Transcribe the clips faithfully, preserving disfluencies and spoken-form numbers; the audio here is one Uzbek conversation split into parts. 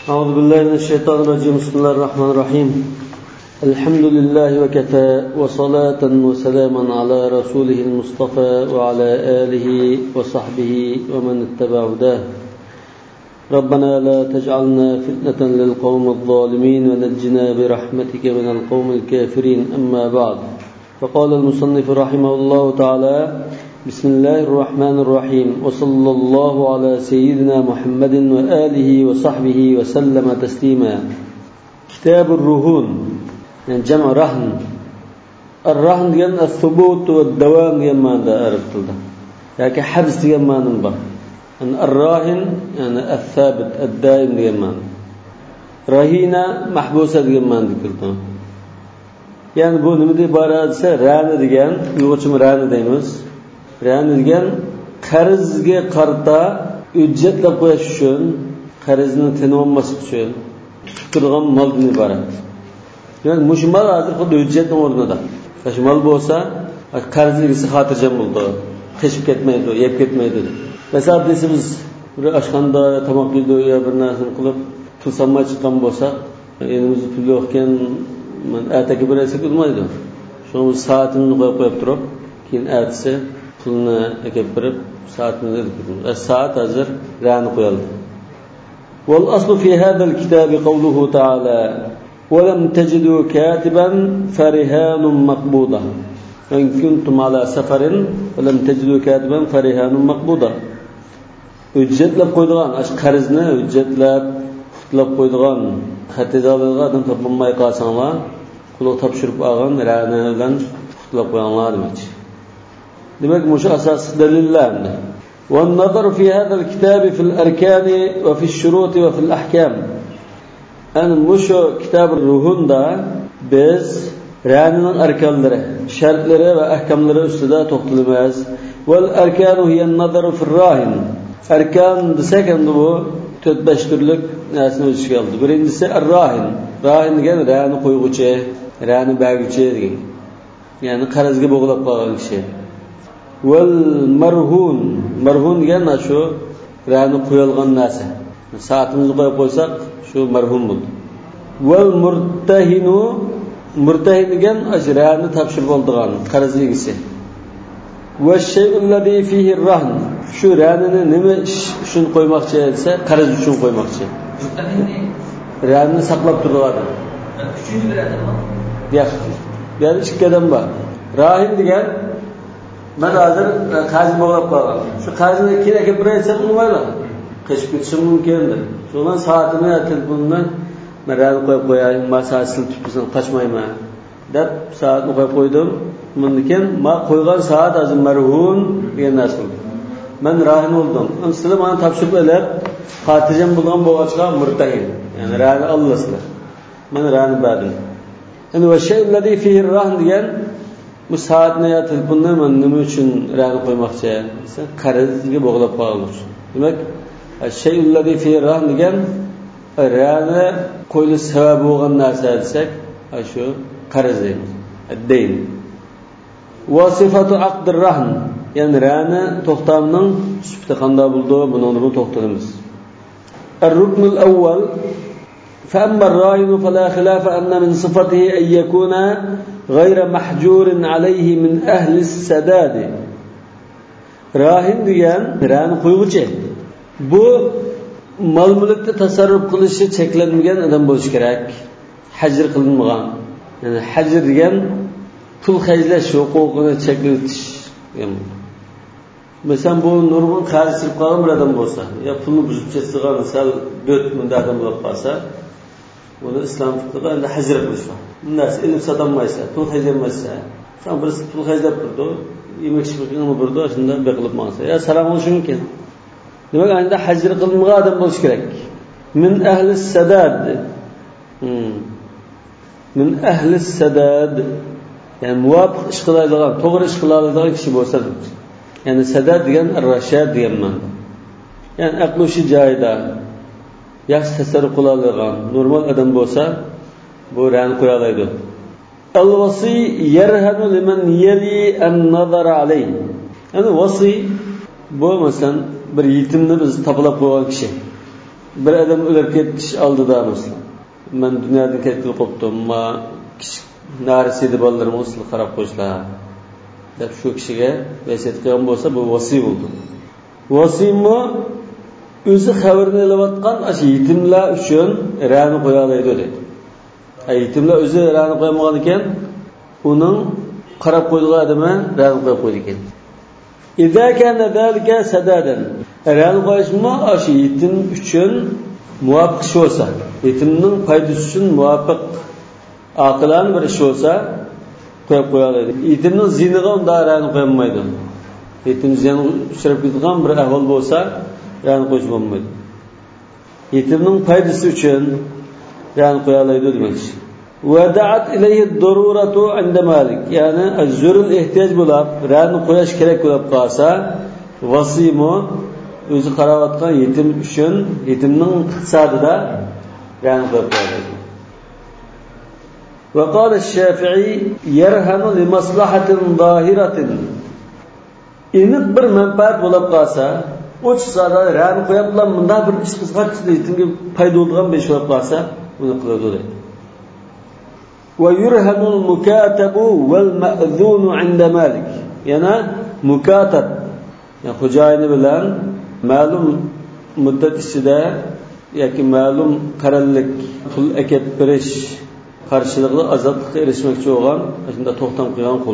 أعوذ بالله من الشيطان الرجيم. بسم الله الرحمن الرحيم. الحمد لله وكفى وصلاة وسلاما على رسوله المصطفى وعلى آله وصحبه ومن اتبع هداه. ربنا لا تجعلنا فتنة للقوم الظالمين ونجنا برحمتك من القوم الكافرين. أما بعد، فقال المصنف رحمه الله تعالى: بسم الله الرحمن الرحيم، وصلى الله على سيدنا محمد وآله وصحبه وسلم تسليما. كتاب الرهون يعني جمع رهن. الرهن يعني الثبوت والدوام يعني ما عرفت له، يعني حبس يعني ما نبغى. أن الراهن يعني الثابت الدائم يعني ما. رهينة محبوسة يعني ما ذكرته. يعني bu nima deb boradi? Rani degan, yo'qchim rani deymiz. Rani degan qarzga qarta hujjatlab qo'yish uchun, qarzni tinolmas uchun tutib turgan moldan iborat. Yani mush mol hozir xuddi hujjatning o'rnida. Shu mol bo'lsa, qarzligisi xotirjam bo'ldi, qishib ketmaydi, yeb ketmaydi. Masalan, biz bir oshxonada tomoq yeydi yo bir narsani qilib pul solmay chiqqan bo'lsak, elimizda pul yo'q ekan, men ertaga bersak bo'lmaydi. Shu soatini qo'yib qo'yib turib, keyin ertasi pulni olib berib soatni ilib soat hozir rani qo'yildi. Wal aslu fi hada al-kitab qawluhu ta'ala: "Wa lam tajidu katiban farihanun maqbuda." In kuntum ala safarin wa lam tajidu katiban farihanun maqbuda. Hujjatlab qo'ydigan, ash qarzni hujjatlab, xutlab qo'ydigan, xatidallarga adam topolmay qolsanglar, qulluq topshirib olgan rani bilan xutlab qo'yganlar demoqchi. demak mush asos dalillarni. والنظر في هذا الكتاب في الأركان وفي الشروط وفي الأحكام. أن مش كتاب الرهون دا biz ra'nning arkanlari, shartlari va ahkamlari ustida to'xtalamiz. Wal arkanu hiya an-nazar fi ar-rahin. Arkan desak endi bu to'rt besh turlik narsani o'z ichiga oldi. Birinchisi ar-rahin. Rahin degan ra'ni qo'yg'uchi, ra'ni berguchi degan. Ya'ni qarzga bog'lab qolgan kishi. Wal marhun. Marhun degan shu ra'ni qo'yilgan narsa. Soatimizni qo'yib qo'ysak, shu marhun bo'ldi. Wal murtahinu. Murtahin degan ajrani topshirib oldigan qarzligisi. Va shay'ul ladhi fihi ar-rahn. Shu ra'nini nima uchun qo'ymoqchi desa, qarz uchun qo'ymoqchi. Ra'nini saqlab turadi. Uchinchi bir odammi? Yo'q. Yani ikki odam bor. Rahin degan men hozir qarz bog'lab qolgan. Shu qarzni kerak deb beraysam bo'lmaydi. Qishib ketishi mumkin. Shundan soatini telefondan men ra'ni qo'yib qo'yayim, masalasini tutibsan, qochmayman deb soatni qo'yib qo'ydim. Bundan men qo'ygan soat hozir marhun degan narsa bo'ldi. Men rahin bo'ldim. Sizlar meni topshirib olib, xotirjam bo'lgan bo'g'achqa murtahin. Ya'ni ra'ni ollasizlar. Men ra'ni berdim. Endi va shay'ul ladhi fihi ar-rahn degan bu soatni yo telefonni men nima uchun ra'ni qo'ymoqchi desa, qarzga bog'lab qo'ymoq uchun. Demak, shay'ul ladhi fihi ar-rahn degan ra'ni qo'yilish sababi bo'lgan narsa desak, shu qarz deymiz. Ad-dayn. Va sifatu aqd ar-rahn, ya'ni ra'ni to'xtamning sifati qanday bo'ldi, buni uni to'xtalamiz. Ar-rukn al-awwal: فأما الراهن فلا خلاف أن من صفته أن يكون غير محجور عليه من أهل السداد. راهن degan ra'ni qo'yuvchi. Bu mol mulkda tasarruf qilishi cheklanmagan odam bo'lishi kerak. Hajr qilinmagan. Ya'ni hajr degan pul xajlash huquqini cheklatish. Masalan, bu nurg'un qarz qilib qolgan bir odam bo'lsa, yo pulni buzib ketsa, sal dört ming odam bo'lib qolsa, buni islom fiqhida endi hajr qilish bor. Bundan ilm sotamaysa, pul hajlamaysa, sen birisi pul hajlab turdi, yemak shibini burdi, shunda beqilib maqsa. Ya salom bo'lishi mumkin. Demak, endi hajr qilinmagan odam bo'lish kerak. Min ahli sadad. Hmm. Min ahli sadad. Yani muvofiq ish qiladigan, to'g'ri ish qiladigan kishi bo'lsa, ya'ni sadad degan ar-rashad degan ma'no. Ya'ni aqli shu joyida, yaxshi tasarruf qiladigan normal odam bo'lsa, bu ra'ni qo'ya oladi. Al-wasi yarhanu liman yali an-nazar alayhi. Ya'ni wasi bu masalan bir yetimni biz toplab qo'ygan kishi. bir adam o'lib ketish oldida mesela men dunyodan ketib qoldim, ma kichik narsa edi bolalarim o'sli qarab qo'yishlar deb shu kishiga vasiyat qilgan bo'lsa, bu vasiy bo'ldi. Vasiymi o'zi xabarini olayotgan ash yetimlar uchun ra'ni qo'ya oladi dedi. Yetimlar o'zi ra'ni qo'ymagan ekan, uning qarab qo'ydigan odami ra'ni qo'yib qo'ydi ekan. İza kana zalika sadadan. Ra'ni qo'yishmi ash yetim uchun muvofiq bo'lsa, yetimning foydasi uchun muvofiq aqlan bir ish bo'lsa, qo'yib qo'ya oladi. Yetimning ziniga unda ra'ni qo'yilmaydi. Yetim zinaga uchrab ketgan bir ahvol bo'lsa, ra'ni qo'yish bo'lmaydi. Yetimning foydasi uchun ra'ni qo'ya oladi demakchi. Wada'at ilayhi ad-daruratu 'inda Malik. Ya'ni az-zurul ehtiyoj bo'lib, ra'ni qo'yish kerak bo'lib qolsa, vasiymi o'zi qarawatgan yetim uchun yetimning iqtisodida ra'ni qo'yib qo'yadi. Wa qala ash-Shafi'i yarhanu li maslahatin zahiratin. Iniq bir manfaat bo'lib qolsa, o chiqsada ra'ni qo'yiblar, bunda bir ish qizg'atdi, yetimga foyda bo'lgan besh bo'lib qolsa, uni qiladi deydi. Wa yurhanu al-mukatabu wal ma'dhun 'inda Malik. Yana mukatab, yani xo'jayini bilan ma'lum muddat ichida yoki ma'lum qarallik pul akib berish qarshiligida azobga erishmoqchi bo'lgan, shunda to'xtam qilgan qul.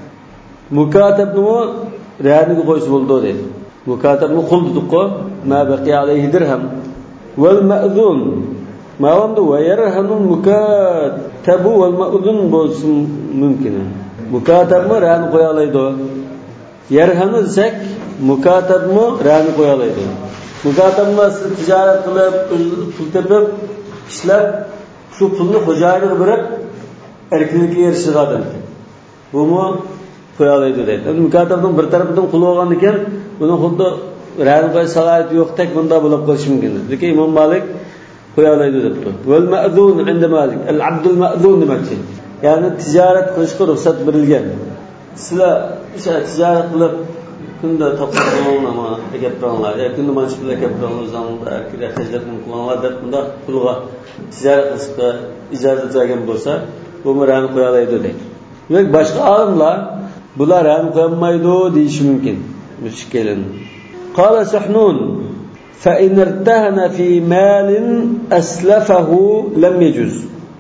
Mukatabni ra'niga qo'yish bo'ldi deydi. Mukatabni qul dediq-ku, ma baqiya alayhi dirham wal ma'dhun. Ma'lumda va yarhanu mukatabu wal ma'dhun bo'lsin mumkin. Mukatabni ra'ni qo'ya oladi. Yarhanu desak, mukatabni ra'ni qo'ya oladi. Mukatabni tijorat qilib, pul tepib, ishlab, shu pulni xo'jayiniga berib, erkinlikka erishadi. Bumi qo'ya oladi deydi. Mukatabning bir tarafidan qul bo'lgan ekan, buni xuddi ra'ni qo'yish salohiyati yo'qdek bunda bo'lib qolishi mumkin. Lekin Imom Malik qo'ya oladi debdi. Val ma'dhun 'inda Malik, al-'abdul ma'dhun demakchi. Ya'ni tijorat qilishga ruxsat berilgan. Sizlar tijorat qilib kunda topganlarni akapranlar, yakunda manchiqlar akapranlar zamonda erkaklar hajatni qilganlar deb bunda pulga tijorat qilishga ijozat bergan bo'lsa, bu ra'ni qo'ya oladi deydi. Yo'q, boshqa olimlar bular ra'ni qo'ymaydi deyishi mumkin. Mushkilin. Qala Sahnun fa in irtahana fi malin aslafahu lam yajuz.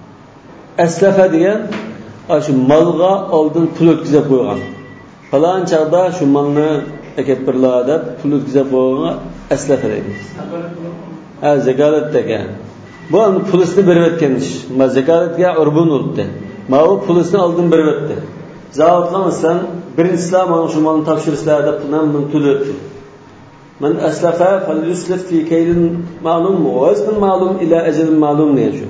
Aslafa degan shu malga oldin pul o'tkazib qo'ygan. Falan chaqda shu malni akapirlar deb pul o'tkazib qo'ygan aslafa deymiz. Ha, zakolat degan. Bu pulni berib o'tgan ish. Ma zakotga urbun o'tdi. Ma u pulni oldin berib o'tdi. Zavatga masalan birinchi islom mana shu malni topshirishlarda puldan men to'labdi. Men aslafa fal yuslif fi kaylin ma'lum wa wazn ma'lum ila ajal ma'lum degan shu.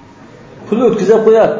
Pul o'tkazib qo'yadi.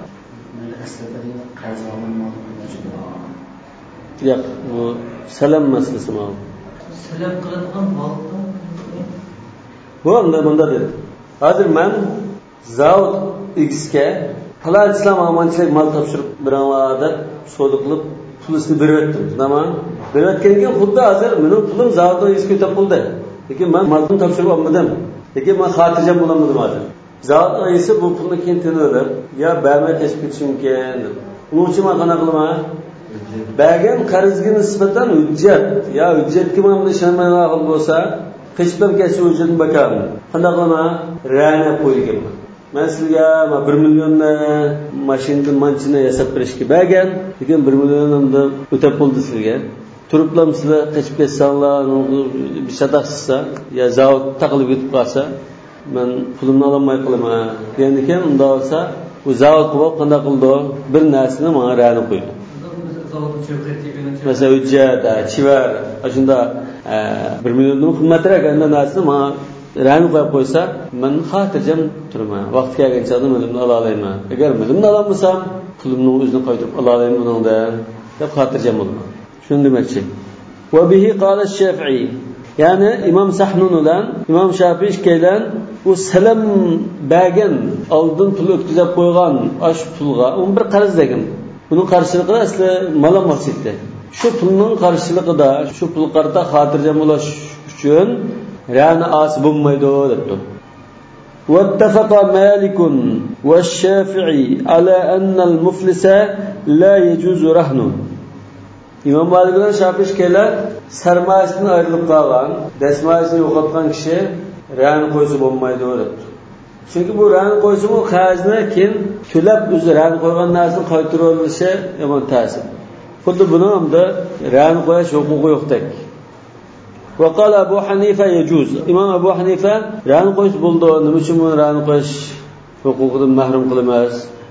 Yo'q, bu salam masalasi ma'lum. Salam qiladigan ma'lum. Bu unda bunda dedi. Hozir men zavod X'ga falan islom amonchilik mal topshirib beraman deb savdo qilib pulni berib o'tdim. Nima? Berib o'tganga xuddi hozir mening pulim zavoddan X'ga o'tib qoldi. Lekin men malni topshirib olmadim. Lekin men xotirjam bo'lmadim hozir. Zavod esa bu pulni keyin to'ladi. Ya bermay tashib ketishim kerak. Uning uchun men qana qilaman? Bergan qarzga nisbatan hujjat, ya hujjatga men buni ishonmaydigan bo'lsa, qishib ketsa hujjatni bakamni. Qanday qilaman? Ra'ni qo'ygan. Men sizga bir millionni mashinani manchini yasab berishga bergan, lekin bir millionimni o'tab bo'ldi sizga. Turiblam sizlar qishib ketsanglar, bir sadaqsizsa, ya zavod taqilib ketib qolsa, men pulimni ololmay qolaman. Degan ekan, unda olsa, u zavod qilib qanday qildi? Bir narsani menga ra'ni qo'ydi. Mesela hujjat, chivar, shunda bir milliondan qimmatroq qanday narsani menga ra'ni qo'yib qo'ysa, men xotirjam turaman. Vaqt kelgancha pulimni ola olaman. Agar pulimni ololmasam, pulimni o'zini qaytarib ola olaman bundan deb xotirjam bo'laman. Shuni demoqchi. Va bihi qala ash-Shafi'i. Ya'ni Imom Sahnun bilan Imom Shafi'i ikkidan u salam bergan, oldin pul o'tkazib qo'ygan ash pulga o'n bir qarz degan. Buning qarshiligida asli mal olmasdi. Shu pulning qarshiligida, shu pul qarta xotirjam bo'lish uchun Ra'ni as bulmaydı debdi. واتفق مالك والشافعي على أن المفلس لا يجوز رهنه. İmam Malik bilen Şafii şeyler sermayesinden ayrılıp kalan, desmayesini yo'qotgan kishi ra'ni qo'ysa bo'lmaydi debdi. Chunki bu ra'ni qo'ysa bu qazni keyin to'lab o'zi ra'ni qo'ygan narsani qaytarib olishi yomon ta'sir. Xuddi buni hamda ra'ni qo'yish huquqi yo'qdek. وقال أبو حنيفة يجوز. إمام أبو حنيفة رهن qo'yish bo'ldi. Nima uchun buni ra'ni qo'yish huquqidan mahrum qilamiz?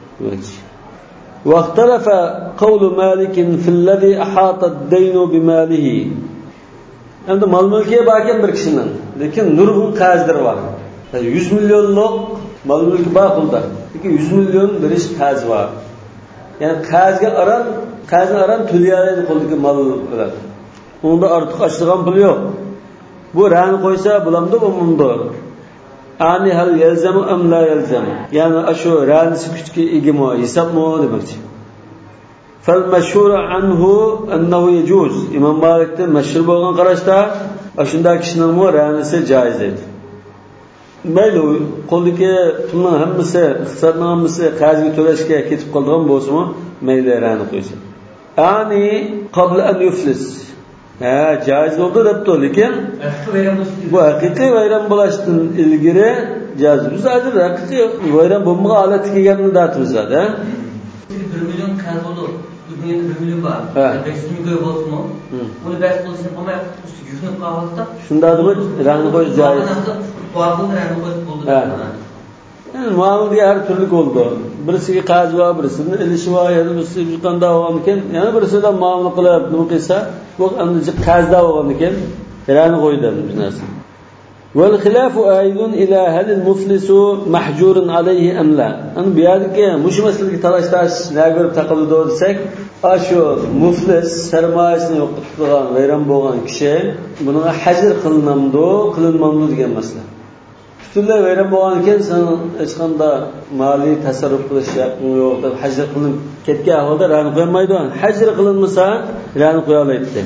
واختلف قول مالك في الذي أحاط الدين بماله. Endi mal mulkiga borgan bir kishining, lekin nurg'un qarzlari bor. yuz millionlik mal mulki bor qildi. Lekin yuz million berish qarz bor. Ya'ni qarzga aram, qarzni aram to'layolmaydi qo'ldagi mal bilan. Unda ortiq ochilgan pul yo'q. Bu ra'ni qo'ysa bo'lamdi, bo'lmamdi. Ani hal yalzamu am la yalzamu. Ya'ni ashu ra'nisi kuchga egimi, hisobmi demoqchi. Fal mashhur anhu annahu yajuz. Imom Malikning mashhur bo'lgan qarashda ashunda kishining mu ra'nisi joiz edi. Mayli qo'ldagi pulning hammasi, iqtisodning hammasi qarzga to'lashga ketib qolgan bo'lsa-mu, mayli ra'ni qo'ysin. Ani qabla an yuflis. Ha, joiz bo'ldi debdi, lekin bu haqiqiy vayron bo'lishdan ilgari joiz. Biz hozir haqiqiy vayron bo'lmagan holatga kelganini aytamiz-da. bir million qarz bo'ldi. Bugun bir million bor. besh yuz ming bo'lsa-mu, uni bas qilishni olmay yuzlab qoldi. Shunda deb ra'ni qo'yish joiz. Farqli ra'ni qo'yish bo'ldi. Yani muamele her türlü oldu. Birisiga qarz var, birisinin ilishi var, ya da birisi yuqanda olganken, yani birisi de muamele qilib nima qilsa, bu endi qarzda olganken, ra'ni qo'ydi bu narsa. Wal khilafu aydun ila hal al muflis mahjur alayhi am la. Ani bu yerdagi mush masalaga talashtash nega taqildi desak, ashu muflis sarmoyasini yo'qotgan, vayron bo'lgan kishi bunga hajr qilinamdi, qilinmamdi degan masala. Butunlay vayron bo'lgan ekan, sen hech qanday moliy tasarruf qilish haqqing yo'q deb hajr qilinib ketgan holda ra'ni qo'ymaydi. Hajr qilinmasa ra'ni qo'ya oladi.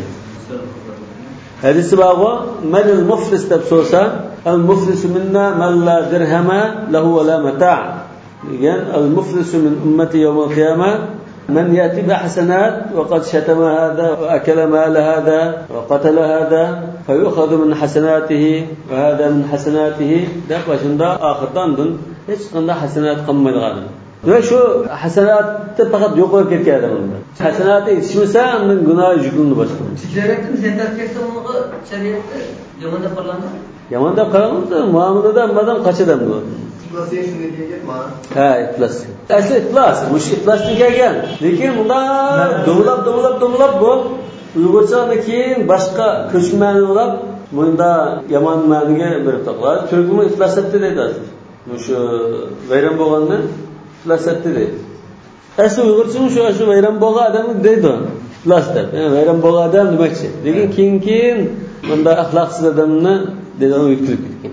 Hadisi bor, "Manil muflis" deb so'rsa, "Al-muflisu minna man la dirhama lahu wa la mata'." degan, "Al-muflisu min ummati yawm al-qiyamah man yati bi hasanat wa qad shatama hadha wa akala mal hadha wa qatala hadha fa yu'khadhu min hasanatihi wa hadha min hasanatihi." deb başında oxirdan hech qanday hasanat qilmaydigan. Ve şu hasenatı fakat yok olib ketgan odamda. Hasenatı yetishmasa, undan gunoh yuklandi boshqa. Tijoratni zakat kelsa, uni shariatda yomanda qo'llanadi. Yomanda qo'llanadi, muomalada madan qochadan bu. İflas shunga kelganmi? Ha, iflas. Asli iflas, mush iflasdan kelgan. Lekin bunda dumlab, dumlab, dumlab bu Uyg'urchani keyin boshqa ko'chmani bo'lib, bunda yomon ma'niga berib taqladi. Turkmi iflasatdi deydi hozir. Mush vayron bo'lgandan iflasatdi deydi. Asli Uyg'urchami shu shu vayron bo'lgan odamni deydi. Iflas deb. Yani vayron bo'lgan odam demakchi. Lekin keyin-keyin bunda axloqsiz odamni dedan o'tkilib ketgan.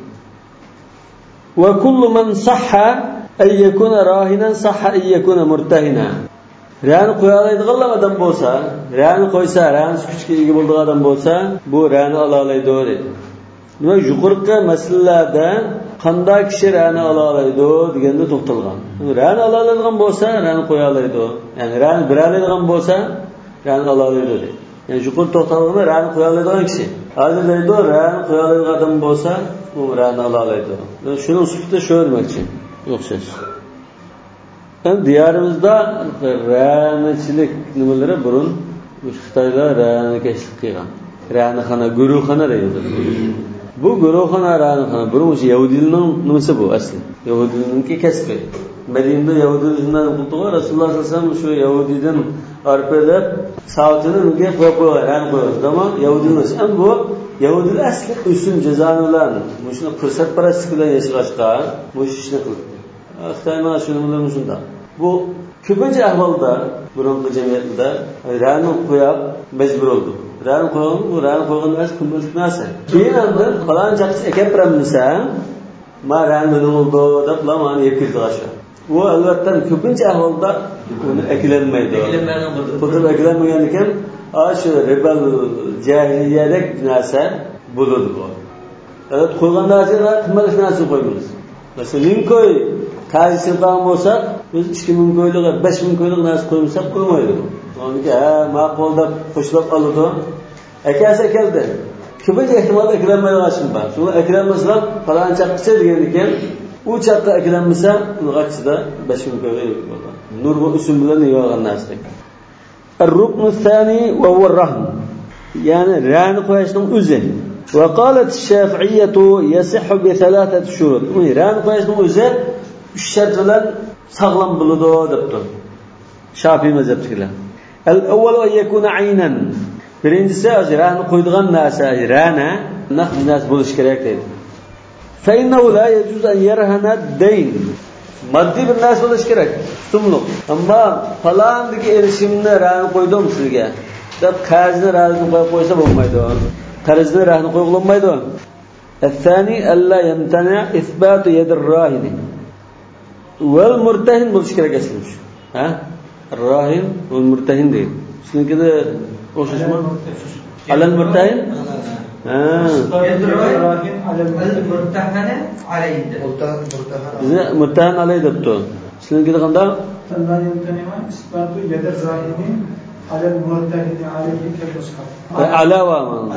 Wa kullu man sahha ay yakuna rahinan sahha ay yakuna murtahina. Ra'ni qo'ya oladigan odam bo'lsa, ra'ni qo'ysa, ra'ni kuchga ega bo'lgan odam bo'lsa, bu ra'ni ola oladi deydi. Nima yuqorqi masalalarda qanday kishi ra'ni ola oladi deganda to'xtalgan. Ra'ni ola oladigan bo'lsa, ra'ni qo'ya oladi. Ya'ni ra'ni bera oladigan bo'lsa, ra'ni ola oladi deydi. Yani yuqor to'xtalgan ra'ni qo'ya oladigan kishi. Hozir deydi, ra'ni qo'ya oladigan odam bo'lsa, u ra'ni ola oladi. Shuning sufti shu demoqchi. O'xshash. Yani diyorimizda ra'nichilik nimalari burun Xitoylar ra'ni kashf qilgan. Ra'ni xona, guruhxona deydi. Bu guruhxona ra'ni xona, burun o'sha Yahudiylarning nimasi bu asli? Yahudiylarningki kasbi. Madinada Yahudiylardan qultuga Rasululloh sollallohu alayhi vasallam shu Yahudiydan arpelab savtini unga qo'yib qo'ygan, ra'ni qo'ygan. Zaman Yahudiylar ham bu Yahudiylar asli usul jazoni bilan, shuni fursat parastlik bilan yashashga, bu ishni qildi. Xitoyning shuni bilan shunda. Bu ko'pincha ahvolda burungi jamiyatda ra'ni qo'yib majbur bo'ldi. Ra'ni qo'ygan, bu ra'ni qo'ygan narsa qimmatli narsa. Keyin endi falonchaqchi akapiramsa, "Ma ra'ni bo'ldi" deb lamani yeb keldi. Bu albatta ko'pincha ahvolda uni aklanmaydi. Xuddi aklanmagan ekan, shu ribal jahiliyadek narsa bo'ladi bu. Evet, koygan narsani qimmat narsani qo'ymaymiz. Masalan, ming ko'y qaysi qilgan bo'lsak, biz ikki ming ko'ylik, besh ming ko'ylik narsa qo'ymasak bo'lmaydi. Unga ha, ma'qul deb qo'shilib oladi. Akasi keldi. Ko'pincha ehtimol ekranmaydigan bor. Shuni ekranmasam, falon chaqqicha degan ekan, u chaqqa ekranmasa, unig'achida besh ming ko'yga bo'ladi. Nur va usul bilan yig'ilgan narsa. Ar-rukn ath-thani wa huwa ar-rahn. Ya'ni ra'ni qo'yishning o'zi. Wa qalat ash-shafi'iyyah yasihhu bi thalathati shurut. Uni ra'ni qo'yishning o'zi uch shart bilan sog'lom bo'ladi debdi. Shafi'i mazhabchilar. Al-awwal an yakuna 'aynan. Birinchisi ra'ni qo'ydigan narsa, ra'na naqd narsa bo'lish kerak deydi. Fa innahu la yajuz an yarhana ad-dayn. Maddi bir narsa bo'lish kerak, tutumliq. Ammo falondagi erishimni ra'ni qo'ydim sizga deb qarzni ra'ni qo'yib qo'ysa bo'lmaydi. Qarzni ra'ni qo'yib bo'lmaydi. Al-thani alla yamtana ithbatu yad ar-rahin. Wal murtahin bo'lish kerak aslida. Ha? Ar-rahin wal murtahin deydi. Shuningida o'xshashmi? Al-murtahin? Ha. Al-rahin al-murtahin alayhi. Murtahin alayhi debdi. Shuningida qanday? Allah yamtana isbatu yad ar-rahin على المرتهن عليه كالمصحف. علاوة من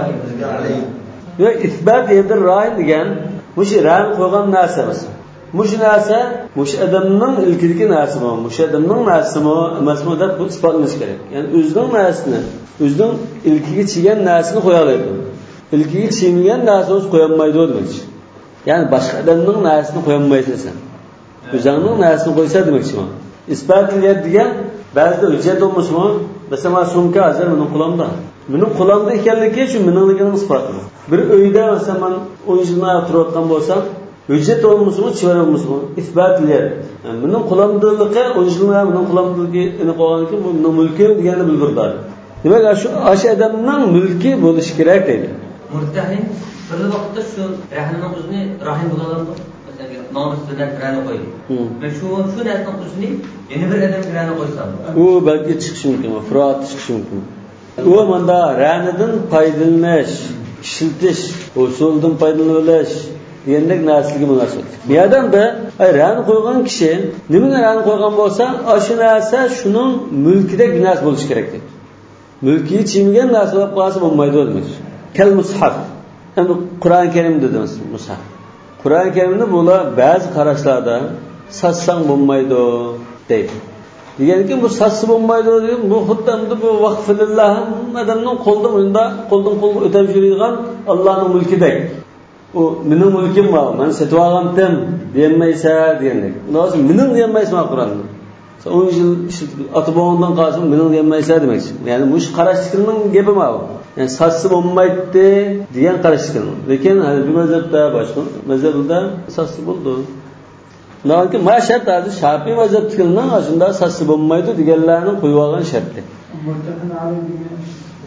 ve isbat yedir rahin degan mush ran qo'ygan narsamiz. Mush narsa mush odamning ilkidagi narsami, mush odamning narsami emasmi deb bu isbotlanish kerak. Ya'ni o'zining narsasini, o'zining ilkiga chigan narsasini qo'ya oladi. Ilkiga chimgan narsani qo'ya olmaydi demoqchi. Ya'ni boshqa odamning narsasini qo'ya olmaysan sen. O'zingning narsasini qo'ysa demoqchiman. Isbat degan ba'zida hujjat bo'lmasmi? Mesela sumka hozir mening qo'limda. Mening qo'limda ekanligi shu meningligini isbotlaydi. Bir uyda mesela men o'yinchilar o'tirayotgan bo'lsam, hujjat bo'lmasmi, chivara bo'lmasmi? Isbotlaydi. Yani mening qo'limdaligi o'yinchilar mening qo'limdaligini qo'yganki, bu mening mulkim deganni bildiradi. Demak, shu o'sha odamning mulki bo'lishi kerak deydi. Murtahin bir vaqtda shu rahimning o'zini rahim bo'ladimi? Namus bilan kirani qo'ydi. Men shu shu narsaning o'zini yana bir odam kirani qo'ysam, u balki chiqishi mumkin, furat chiqishi mumkin. U menda ranidan foydalanish, ishiltish, usuldan foydalanish degandek narsaga munosabat. Bu odamda ran qo'ygan kishi nimaga ran qo'ygan bo'lsa, o'sha narsa shuning mulkidagi narsa bo'lishi kerak deydi. Mulkiy chimgan narsa bo'lib qolsa bo'lmaydi demak. Kal mushaf. Endi Qur'on Karim dedimiz, mushaf. Qur'on Karimni bular ba'zi qarashlarda sassang bo'lmaydi deydi. Deganki bu sassi bo'lmaydi deb bu xuddi bu vaqfilillah odamning qo'ldan unda qo'ldan qo'lga o'tib yuradigan Allohning mulkidek. U mening mulkim bor, men setib olgandim demaysa degandek. Lozim mening demaysan Qur'onni. o'n yil ota-bobomdan qolsin mening demaysa demakchi. Ya'ni bu qarashlikning gapi ma bu. Yani sassi bo'lmaydi degan qarashlik. Lekin bu mazhabda boshqa mazhabda sassi bo'ldi. Lekin ma shart hozir Shafiy mazhabchilarning shunda sassi bo'lmaydi deganlarni qo'yib olgan shartli. Murtahin alayhi degan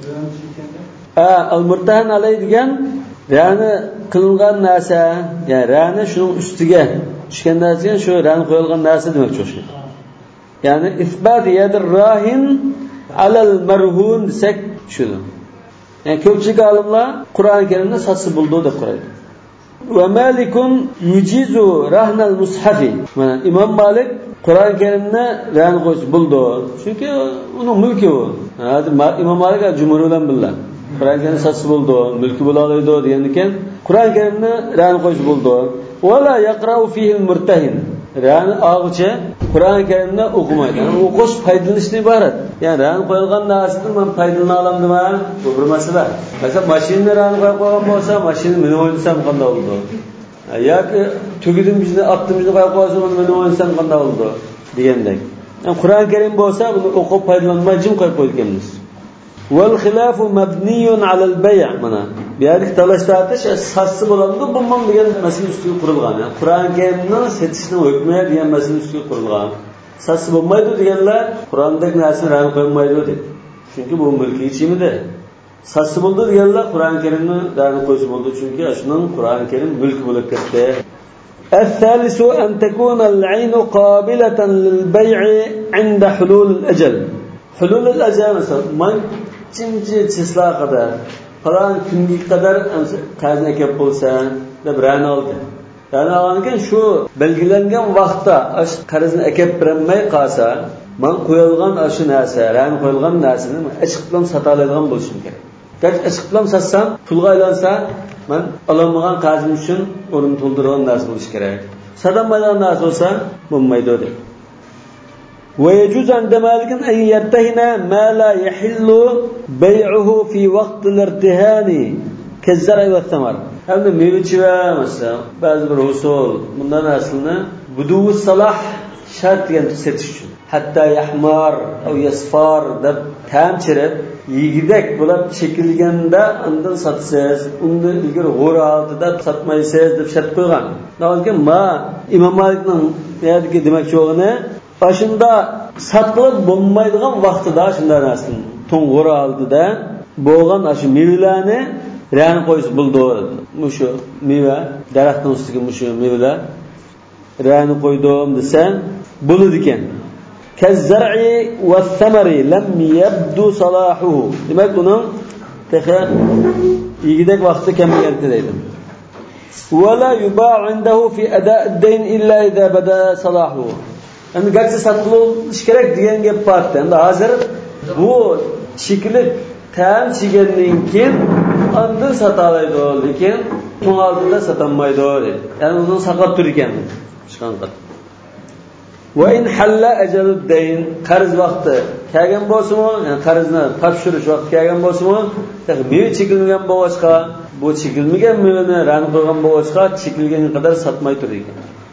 ha, al-murtahin alayhi degan ya'ni qilingan narsa, ya'ni ra'ni shuning ustiga tushgan narsa, shu ra'ni qo'yilgan narsa demoqchi o'sha. Ya'ni isbat yadir rahin alal marhun desak shudir. Yani ko'pchilik olimlar Qur'on Karimni sassi bo'ldi deb qaraydi. Va Malikun yujizu rahnal mushafi. Mana Imom Malik Qur'on Karimni ran qo'yish bo'ldi. Chunki uning mulki u. Hozir Imom Malik jumhur bilan billar. Qur'on Karim sassi bo'ldi, mulki bo'la oladi degan ekan, Qur'on Karimni ran qo'yish bo'ldi. Va la yaqra'u fihi al-murtahin. Ra'ni og'chi Qur'on Karimni o'qimaydi. Yani o'qish foydalanishdan iborat. Ya'ni ra'ni qo'yilgan narsadan men foydalana olamdimi? Bu bir masala. Masalan, mashinani ra'ni qo'yib qo'ygan bo'lsa, mashina meni o'ylasam qanday bo'ldi? Yoki tugidim bizni otdimizni qo'yib qo'ysam, meni o'ylasam qanday bo'ldi degandek. Yani Qur'on Karim bo'lsa, buni o'qib foydalanmay jim qo'yib qo'yganmiz. Wal khilafu mabniyun 'ala al-bay'. Mana bu yerda talashlartish sassi bo'ladi, bu ham degan masala ustiga qurilgan. Yani Qur'on Karimni setishni hukmi degan masala ustiga qurilgan. Sassi bo'lmaydi deganlar Qur'ondagi narsani rad qo'ymaydi dedi. Chunki bu mulkiy ichimida. Sassi bo'ldi deganlar Qur'on Karimni rad qo'yish bo'ldi, chunki shuning Qur'on Karim mulk bo'lib ketdi. الثالث أن تكون العين قابلة للبيع عند حلول الأجل. حلول الأجل مثلا ما tinchi chislar qadar falan kunga qadar qarzini akab bo'lsa deb ran oldi. Ya'ni algan shu belgilangan vaqtda ash qarzni akab bermay qolsa, men qo'yilgan shu narsa, ran qo'yilgan narsani ichiq bilan sota oladigan bo'lishim kerak. Gar ichiq bilan satsam, pulga aylansa, men olamagan qarzim uchun o'rin to'ldirgan narsa bo'lish kerak. Sadanmagan narsa bo'lsa, bo'lmaydi dedi. ويجوز عند مالك أن يرتهن ما لا يحل بيعه في وقت الارتهان كالزرع والثمر. Hem meyve mesela bazı bir husul bundan aslında budu salah şart diyen setiş için. Hatta yahmar ya yasfar da temçirip yigidek bulap çekilgende ondan satsız, ondan ilgili g'o'ra altida satmaysiz deb shart qo'ygan. Nahotki ma İmam Malikning yerdagi demakchi o'g'ini başında satqilib bo'lmaydigan vaqtida shunday narsani to'ng g'o'ra altida bo'lgan aşı meyvelarni rani qo'ysa bo'ldi. Mushu meva daraxtning ustiga mushu mevalar rani qo'ydim desam bo'ladi ekan. Kazzar'i va samari lam yabdu salahuhu. Demak uning texa yigidek vaqti kelmaganda deydi. Wala yuba'u indahu fi ada' ad-dayn illa idha bada salahuhu. Endi garchi sotilish kerak degan gap bor. Endi hozir bu shekilli tam chigandan keyin ondan sotalaydi, lekin tun oldida sotilmaydi dedi. Ya'ni uni saqlab tur ekan. Chiqanqa. Va in halla ajalud dayn qarz vaqti kelgan bo'lsa-mu, ya'ni qarzni topshirish vaqti kelgan bo'lsa-mu, meva chekilmagan bo'lsa, bu chekilmagan mevani ran qo'ygan bo'lsa, chekilganga qadar sotmay tur ekan.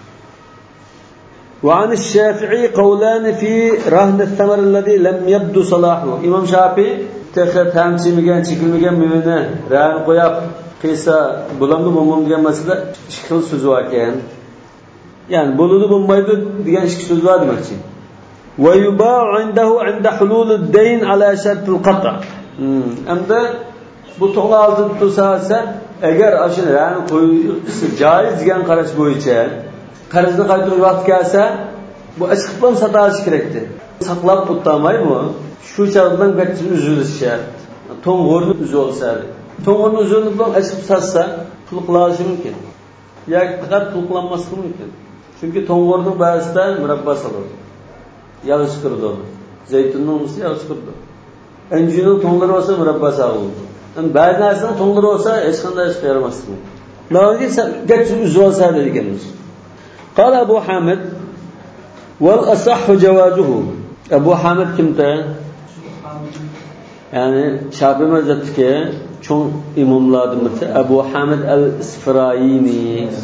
وعن الشافعي قولان في رهن الثمر الذي لم يبدو صلاحه. İmam Şafii texe tamçimigen çekilmegen mevini ran qo'yib qilsa bulamni bo'lmam degan masala ikki xil so'z bor ekan. Ya'ni bo'ladi bo'lmaydi degan ikki so'z bor demakchi. Wa yuba'u indahu 'inda hulul ad-dayn ala shart al-qat'. Endi bu to'g'ri oldi tursa, agar ashuni ran qo'yish joiz degan qarash bo'yicha qarzni qaytarish vaqti kelsa, bu ichiqdan sotilish kerakdi. Saqlab tutmaymi? Shu chog'dan qancha uzilish shart. To'ng'orni uzib olsa, to'ng'orni uzilib bilan ichiq satsa, pul qilishi mumkin. Yoki faqat pul qilinmasligi mumkin. Chunki to'ng'orning ba'zida murabbo soladi. Yog'i chiqirdi. Zaytunning usti yog'i chiqirdi. Anjirning to'ng'ori bo'lsa murabbo soladi. Endi ba'zi narsaning to'ng'ori bo'lsa hech qanday ish qilmaslik. Navoiy qancha uzib olsa deganmiz. قال أبو حامد والأصح جوازه. أبو حامد kimda? Yani Şafii mezhebideki çoğ imamlardan birisi Ebu Hamid el-İsfirayini.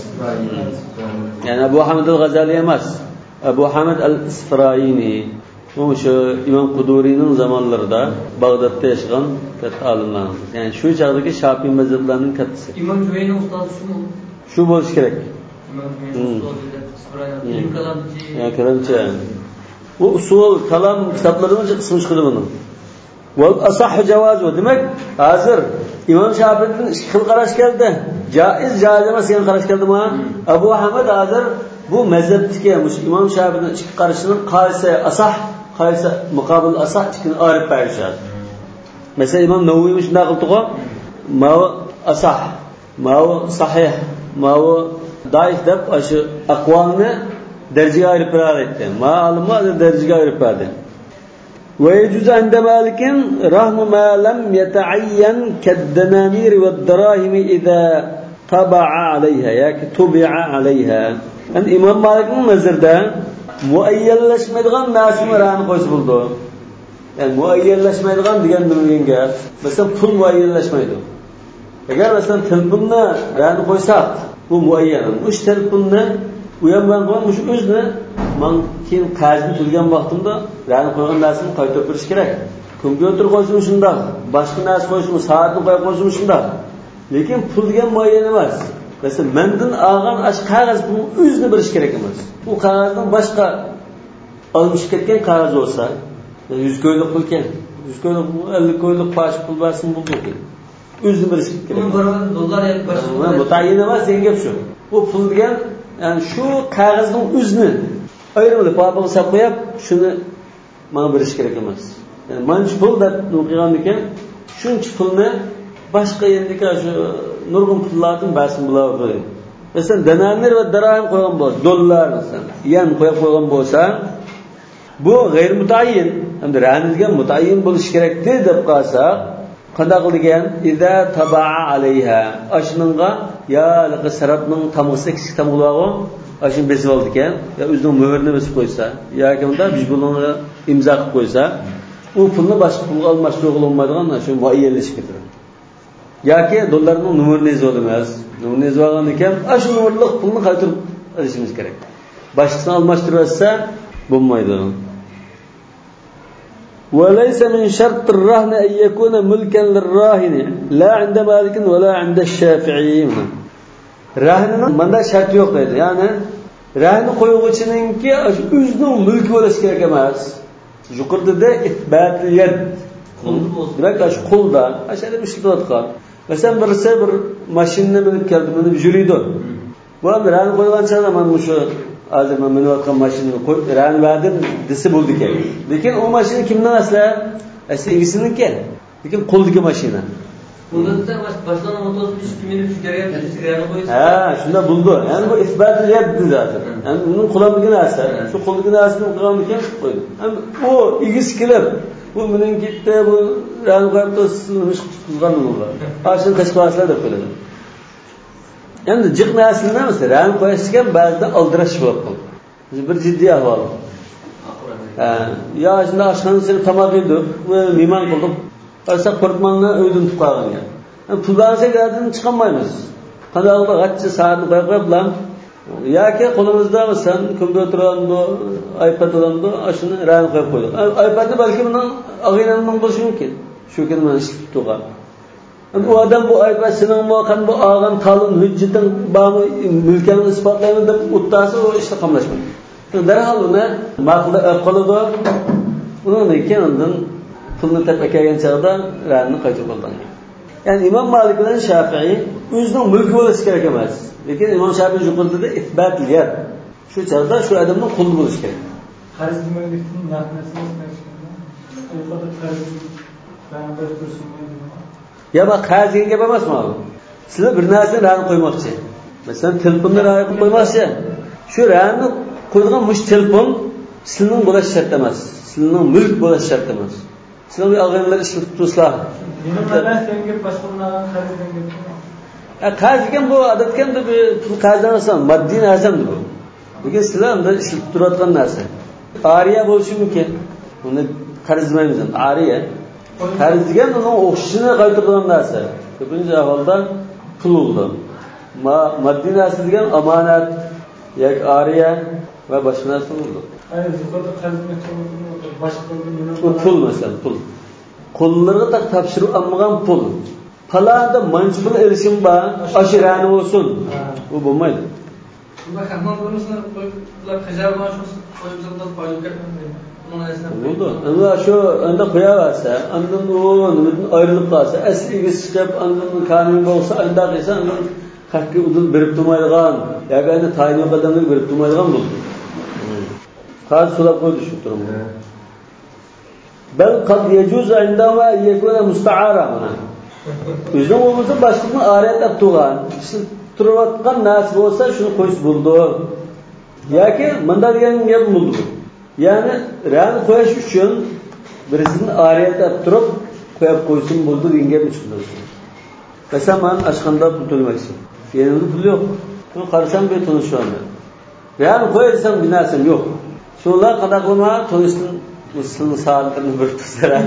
Yani Ebu Hamid el-Gazali emas. Ebu Hamid el-İsfirayini. Bu şu İmam Kuduri'nin zamanlarında Bağdat'ta yaşayan katta alimlerdir. Yani şu çağdaki Şafii mezheplerinin katısı. İmam Cüveyni ustadı şu mu? Şu buluş gerek. İmam Cüveyni ustadı İsfirayini. İlim kalamcı. Yani kalamcı. Bu usul, kalam kitaplarının kısmı çıkıyor bunun. Vel asahhu cevazu. Demek hazır İmam Şafii'nin ikki xil qarash keldi. Jaiz, jaiz emas degan qarash keldimi? Abu Hamid hazır bu mazhabdagi İmam Şafii'nin ikki qarashining qaysi asah, qaysi muqobil asah ikini ayirib berishadi. Mesela İmam Navoiy shunday qildi-ku, ma asah, ma sahih, ma daif deb shu aqvalni darajaga ayirib beradi. Ma olimlar darajaga ayirib beradi. ويجوز عند مالك رهن ما لم يتعين كالدنانير والدراهم إذا طبع عليها يعني طبع عليها. Yani İmam Malik'in nazarda muayyenleşmediğin nasımı rahane koysa buldu. Yani muayyenleşmediğin diyen bilgenge. Mesela pul muayyenleşmeydi. Eğer mesela telefonla rahane koysak bu muayyen. Üç telefonla uyanmayan koymuş özüne man keyin qarzni turgan vaqtimda rani qo'ygan narsani qaytarib berish kerak. Kompyuter qo'yishim shunda, boshqa narsa qo'yishim, soatni qo'yib qo'yishim shunda. Lekin pul degan muayyan emas. Masalan, mendan olgan ash qog'oz buni o'zini berish kerak emas. Bu qog'ozdan boshqa olmush ketgan qog'oz bo'lsa, yuz ko'ylik pul ken, yuz ko'ylik, ellik ko'ylik pash pul bersin bo'ldi. O'zini berish kerak. Bu dollar yoki boshqa mutayin emas, degan gap shu. Bu pul degan, ya'ni shu qog'ozning o'zini ayrimli papini sab qo'yib, shuni mana berish kerak emas. Yani manch pul deb o'qigan ekan, shuncha pulni boshqa endi shu nurg'un pullardan ba'zini bular. Masalan, dinarlar va dirham qo'ygan bo'lsa, dollar masalan, yen qo'yib qo'ygan bo'lsa, bu g'ayr mutayyin, hamda ranizga mutayyin bo'lish kerak deb qolsa, qanday qilgan? Idza taba'a alayha. Ashunga ya liqi sarabning tamg'isi kichik tamg'ilog'i ashun besib oldi ekan, ya o'zining mo'rini besib qo'ysa, yoki unda bijbulni imzo qilib qo'ysa, u pulni boshqa pulga almashtirib bo'lmaydigan shu muayyanlashib ketadi. Yoki dollarning nomerini yozib emas, nomerini yozib olgan ekan, shu nomerlik pulni qaytarib olishimiz kerak. Boshqasini almashtirib olsa bo'lmaydi. وليس من شرط الرهن أن يكون ملكا للراهن لا عند مالك ولا عند الشافعي. Rahinin manda shart yo'q dedi. Ya'ni rahni qo'yuvchininki o'zining mulki bo'lishi kerak emas. Yuqorida isbatliyat. Demak, shu qo'lda, ashada ishlatayotgan. Masalan, birisi bir mashinani minib keldi, minib yuriydi. Bu ham rahni qo'ygan chog'da mana shu hozir men minayotgan mashinani rahni berdim desa bo'ldi ekan. Lekin u mashina kimdan asla? Asli egisiniki. Lekin qo'ldagi mashina. Bunda başlanan otobüs kimini fikirleyip fikirlerini koyuyorsun. Ha, şunda buldu. Yani bu isbatliyat zaten. Yani bunun kullandığı narsa, şu kullandığı narsasını kullanırken koydu. Yani o ilgisi kelip, bu bunun gitti, bu rani koyup da sızılmış tutulgan olur. Aşın taşkılasılar da koydu. Yani cık narsasında mesela rani koyarken bazıda aldıraş var. Bir ciddi ahval. Ya şimdi aşkının seni tamak yedik ve miman kıldık. Alsak portmanını öydün tuqağın ya. Yani puldansa geldiğini çıkamayız. Kanalda kaççı saatini koyup koyup lan. Ya ki kolumuzda mısın? Kompüter olandı, iPad olandı, aşını rahim koyup koyduk. iPad'ı belki bundan ağınanından buluşu mümkün. Şu kelime işitip tuğa. Yani o adam bu iPad senin muhakkak bu ağın, talın, hüccetin, bağımı, mülkenin ispatlarını da uttası o işte kamlaşmıyor. Yani derhal ona mağılda öpkalıdı. Bunun iken ondan pulni tepib kelgan chog'da ranni qaytarib olgan. Ya'ni Imom Malik bilan Shafi'i o'zining mulki bo'lishi kerak emas. Lekin Imom Shafi'i yuqorida isbatliyat. Shu chog'da shu odamning quli bo'lishi kerak. Qarz demaklikning narxini aytganda, yuqorida qarz bilan bir tursinmaydi. Ya bak qarz degan gap emasmi bu? Sizlar bir narsani ranni qo'ymoqchi. Masalan, telefonda ranni qo'yib qo'ymoqchi. Shu ranni qo'ygan mush telefon sizning bo'lish shart emas. Sizning mulk bo'lish shart emas. Sizlar bu ağaynlar işlep tutuşlar. Yine bana senge başkanlardan kardeşden getiriyor. Ya kardeşken bu adatken de bir kardeşden olsa maddi narsam bu. Bugün sizlar da işlep turatgan narsa. Ariya bo'lishi mumkin. Buni qarzmaymiz ham. Ariya. Qarzgan uni o'xshishini qaytargan narsa. Ko'pincha ahvolda pul bo'ldi. Maddi narsa degan omonat yoki ariya va boshqa narsa bo'ldi. Hayır, yukarıda qarzını çoğaltıyor. Başka bir pul mesela pul. Qullarga tak topshirib olmagan pul. Falanda manchbul erishim bor, ashirani bo'lsin. Bu bo'lmaydi. Bunda xizmat bo'lmasini qo'yiblar, qajar boshimiz qo'yibizdan qo'yib ketmaydi. Bo'ldi. Ana shu unda qo'yaversa, undan u nimadan ayrilib qolsa, asliga chiqib, undan qonun bo'lsa, unda qilsa, undan haqqi udul berib turmaydigan, yoki tayinli qadamlar berib turmaydigan bo'ldi. Qarz so'rab qo'ydi shu turumda. Bal qad yajuzu indama yakuna musta'ara mana. O'zing o'zing boshqani ariyat turgan, turayotgan narsa bo'lsa shuni qo'yish bo'ldi. Yoki menda degan gap bo'ldi. Ya'ni ran qo'yish uchun birisini ariyat turib qo'yib qo'ysin bo'ldi degan gap chiqdi. Masalan, men ashxonda pul to'lamoqchiman. Endi pul yo'q. Men qarasam bir tunishman. Ran qo'ysam bir narsam yo'q. Şunlar kadar buna turistin Müslüman sağlıklarını bir tüzler.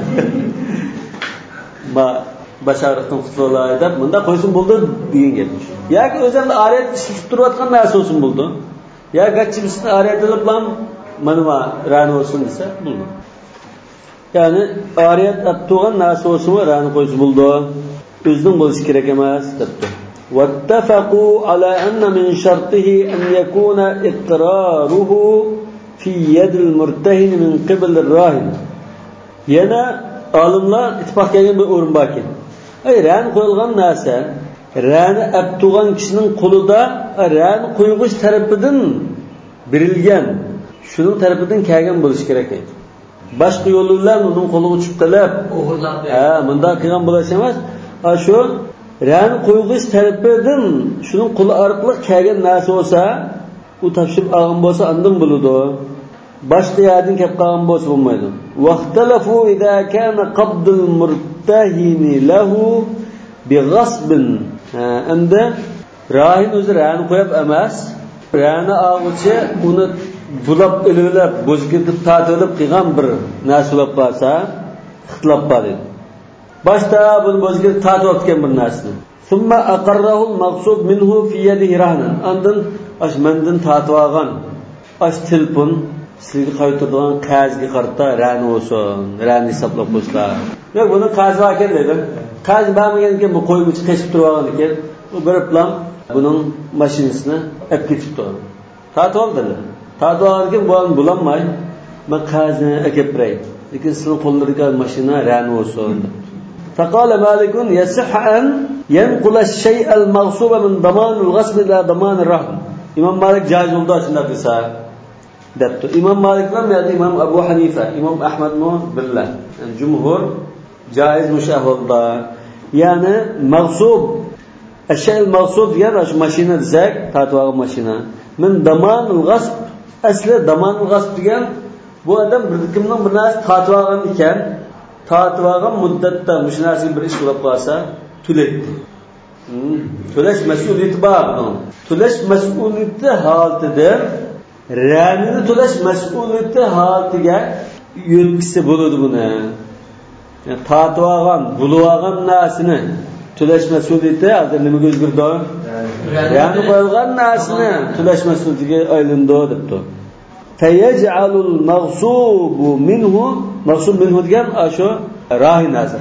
Ma başarıqın kutuları da bunda koysun buldu deyin gelmiş. Ya ki özelde ariyet işitip duruvatkan narsa olsun buldu. Ya kaççı birisini ariyet edip lan manıma rani olsun dese buldu. Yani ariyet attuğan narsa olsun mu rani koysun buldu. Özden buluş gerek emez dedi. وَاتَّفَقُوا عَلَى أَنَّ مِنْ شَرْطِهِ أَنْ يَكُونَ إِقْرَارُهُ fi yedil murtahin min qiblir rahin. Yana olimlar ittifoq qilgan bir o'rin bor ekan. Ay ran qo'yilgan narsa, rani abtugan kishining qo'lida ran qo'yg'ish tarafidan berilgan, shuning tarafidan kelgan bo'lishi kerak ekan. Boshqa yo'llar uning qo'liga tushib talab, ha, bunda qilgan bo'lish emas. Aşu ran qo'ygish tarafidan shuning quli orqali kelgan narsa bo'lsa, u topshirib olgan bo'lsa, andan bo'ladi. Boshqa yerdan kelib qolgan bo'lsa bo'lmaydi. Vaqtalafu idza kana qabdul murtahin lahu bighasbin. Endi rahin o'zi ran qo'yib emas, rani oluvchi uni bulab ilib, bo'zgitib tatib qilgan bir narsa bo'lib qolsa, ixtilof bor edi. Başta bunu bozgir tatı otken bir narsini. Summa aqarrahul maqsud minhu fi yadihi rahnan. Andın aş mendin tatı algan. Aş telefon sizga qaytirdigan qazga qarta rani olsun. Rani hisoblab qo'ysa. Yo'q, buni qazi ekan dedi. Qazi bo'lmagan ekan bu qo'yib ichi qechib turib olgan ekan. U bir plan buning mashinasini olib ketibdi. Tatı oldilar. Tatı olgan ekan bu bulanmay. Men qazini olib beray. Lekin sizning qo'llaringizga mashina rani olsun. فقال مالك يصح أن ينقل الشيء المغصوب من ضمان الغصب إلى ضمان الرهن. İmam Malik caiz oldu aslında kısa. Deptu. İmam Malik'ten yani İmam Ebu Hanife, İmam Ahmed mu billah. Yani cumhur caiz müşah oldu. Yani mağsub, eşya'l mağsub yani şu maşine desek, tatvağı maşine. Min damanul gasp, asli damanul gasp diyen bu adam bir kimden bir nas tatvağın iken tatvagan muddatda mushnasi bir ish qilib qolsa, to'laydi. To'lash mas'uliyati bor. To'lash mas'uliyati holatida ranini to'lash mas'uliyati holatiga yo'tkisi bo'ladi buni. Yani tatvagan, bulvagan narsini to'lash mas'uliyati hozir nimaga o'zgardi? Yani qo'yilgan narsini to'lash mas'uliyatiga aylandi debdi. فَيَجْعَلُ الْمَغْصُوبُ مِنْهُ مَغْصُوب مِنْهُ degan aşu rahin hazır.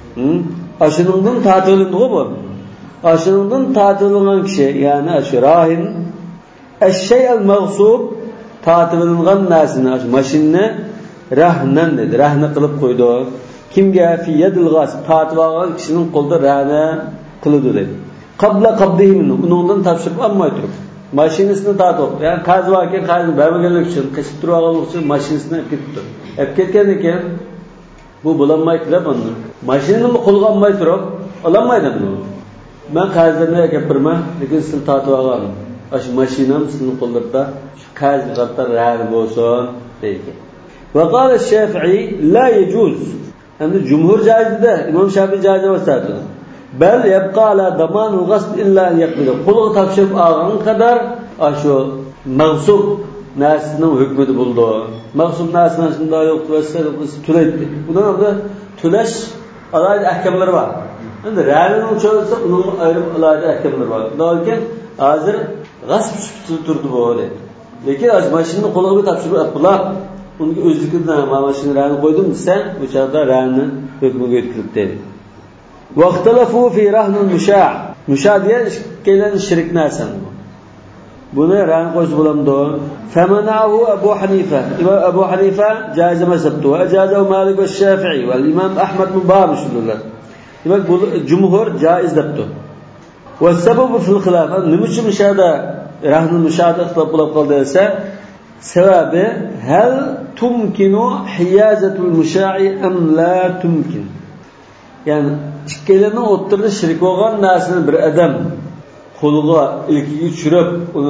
Aşınından tatılındı bu. Aşınından tatılınan kişi yani aşu rahin eşşey'el mağsub tatılıngan narsini aşu maşinni rahnen dedi. Rahne kılıp koydu. Kimge fi yedil gasp tatılınan kişinin kolda rahne kılıdı dedi. Qabla qabdihi minhu. Onundan tapşırıp almayı durup. Maşinisini tatıb. Yani qaz varken qazını vermegenlik için, qışıp durağalık için maşinisini hep ketibdi. Hep ketken eken bu bulanmay turib onu. Maşinini mi qo'lganmay turib, olanmaydi bunu. Ben qazlarni gapirma, lekin siz tatib olganim. Aş maşinam sizning qo'llarda shu qaz qarta rani bo'lsin deydi. Va qala Shafi'i la yejuz. Endi jumhur joyida İmam Shafi'i joyida bo'lsa-da. Bel yabqa ala damanul gasb illa an yaqbida. Qo'lga topshirib olgan qadar ashu ma'sub narsaning hukmi bo'ldi. Ma'sub narsaning shunday yo'q bo'lsa, to'laydi. Bundan da to'lash alayda ahkamlari bor. Endi ra'yini o'chirsa, uning ayrim alayda ahkamlari bor. Lekin hozir gasb turdi bu o'ylaydi. Lekin az mashinani qo'lga topshirib olib, unga o'zligidan mashina ra'yini qo'ydim desa, o'sha ra'yini hukmiga yetkazib dedi. واختلفوا في رهن المشاع مشاع diye gelen şirk narsan bu. Bunu ran qo'yish bo'lamdi. Famanahu Abu Hanifa. İmam Abu Hanifa caiz emasdi. Ve ajazahu Malik ve Shafi'i ve İmam Ahmed mübah şunlar. Demek bu cumhur caiz debdi. Ve sebebi fil hilaf. Nima uchun müşada rahn müşada ixtilof bo'lib qoldi desa, sababi hal tumkinu hiyazatul musha'i am la tumkin. Yani ikkilerini o'ttirdi shirk bo'lgan narsani bir odam qo'liga ilkiga tushirib, uni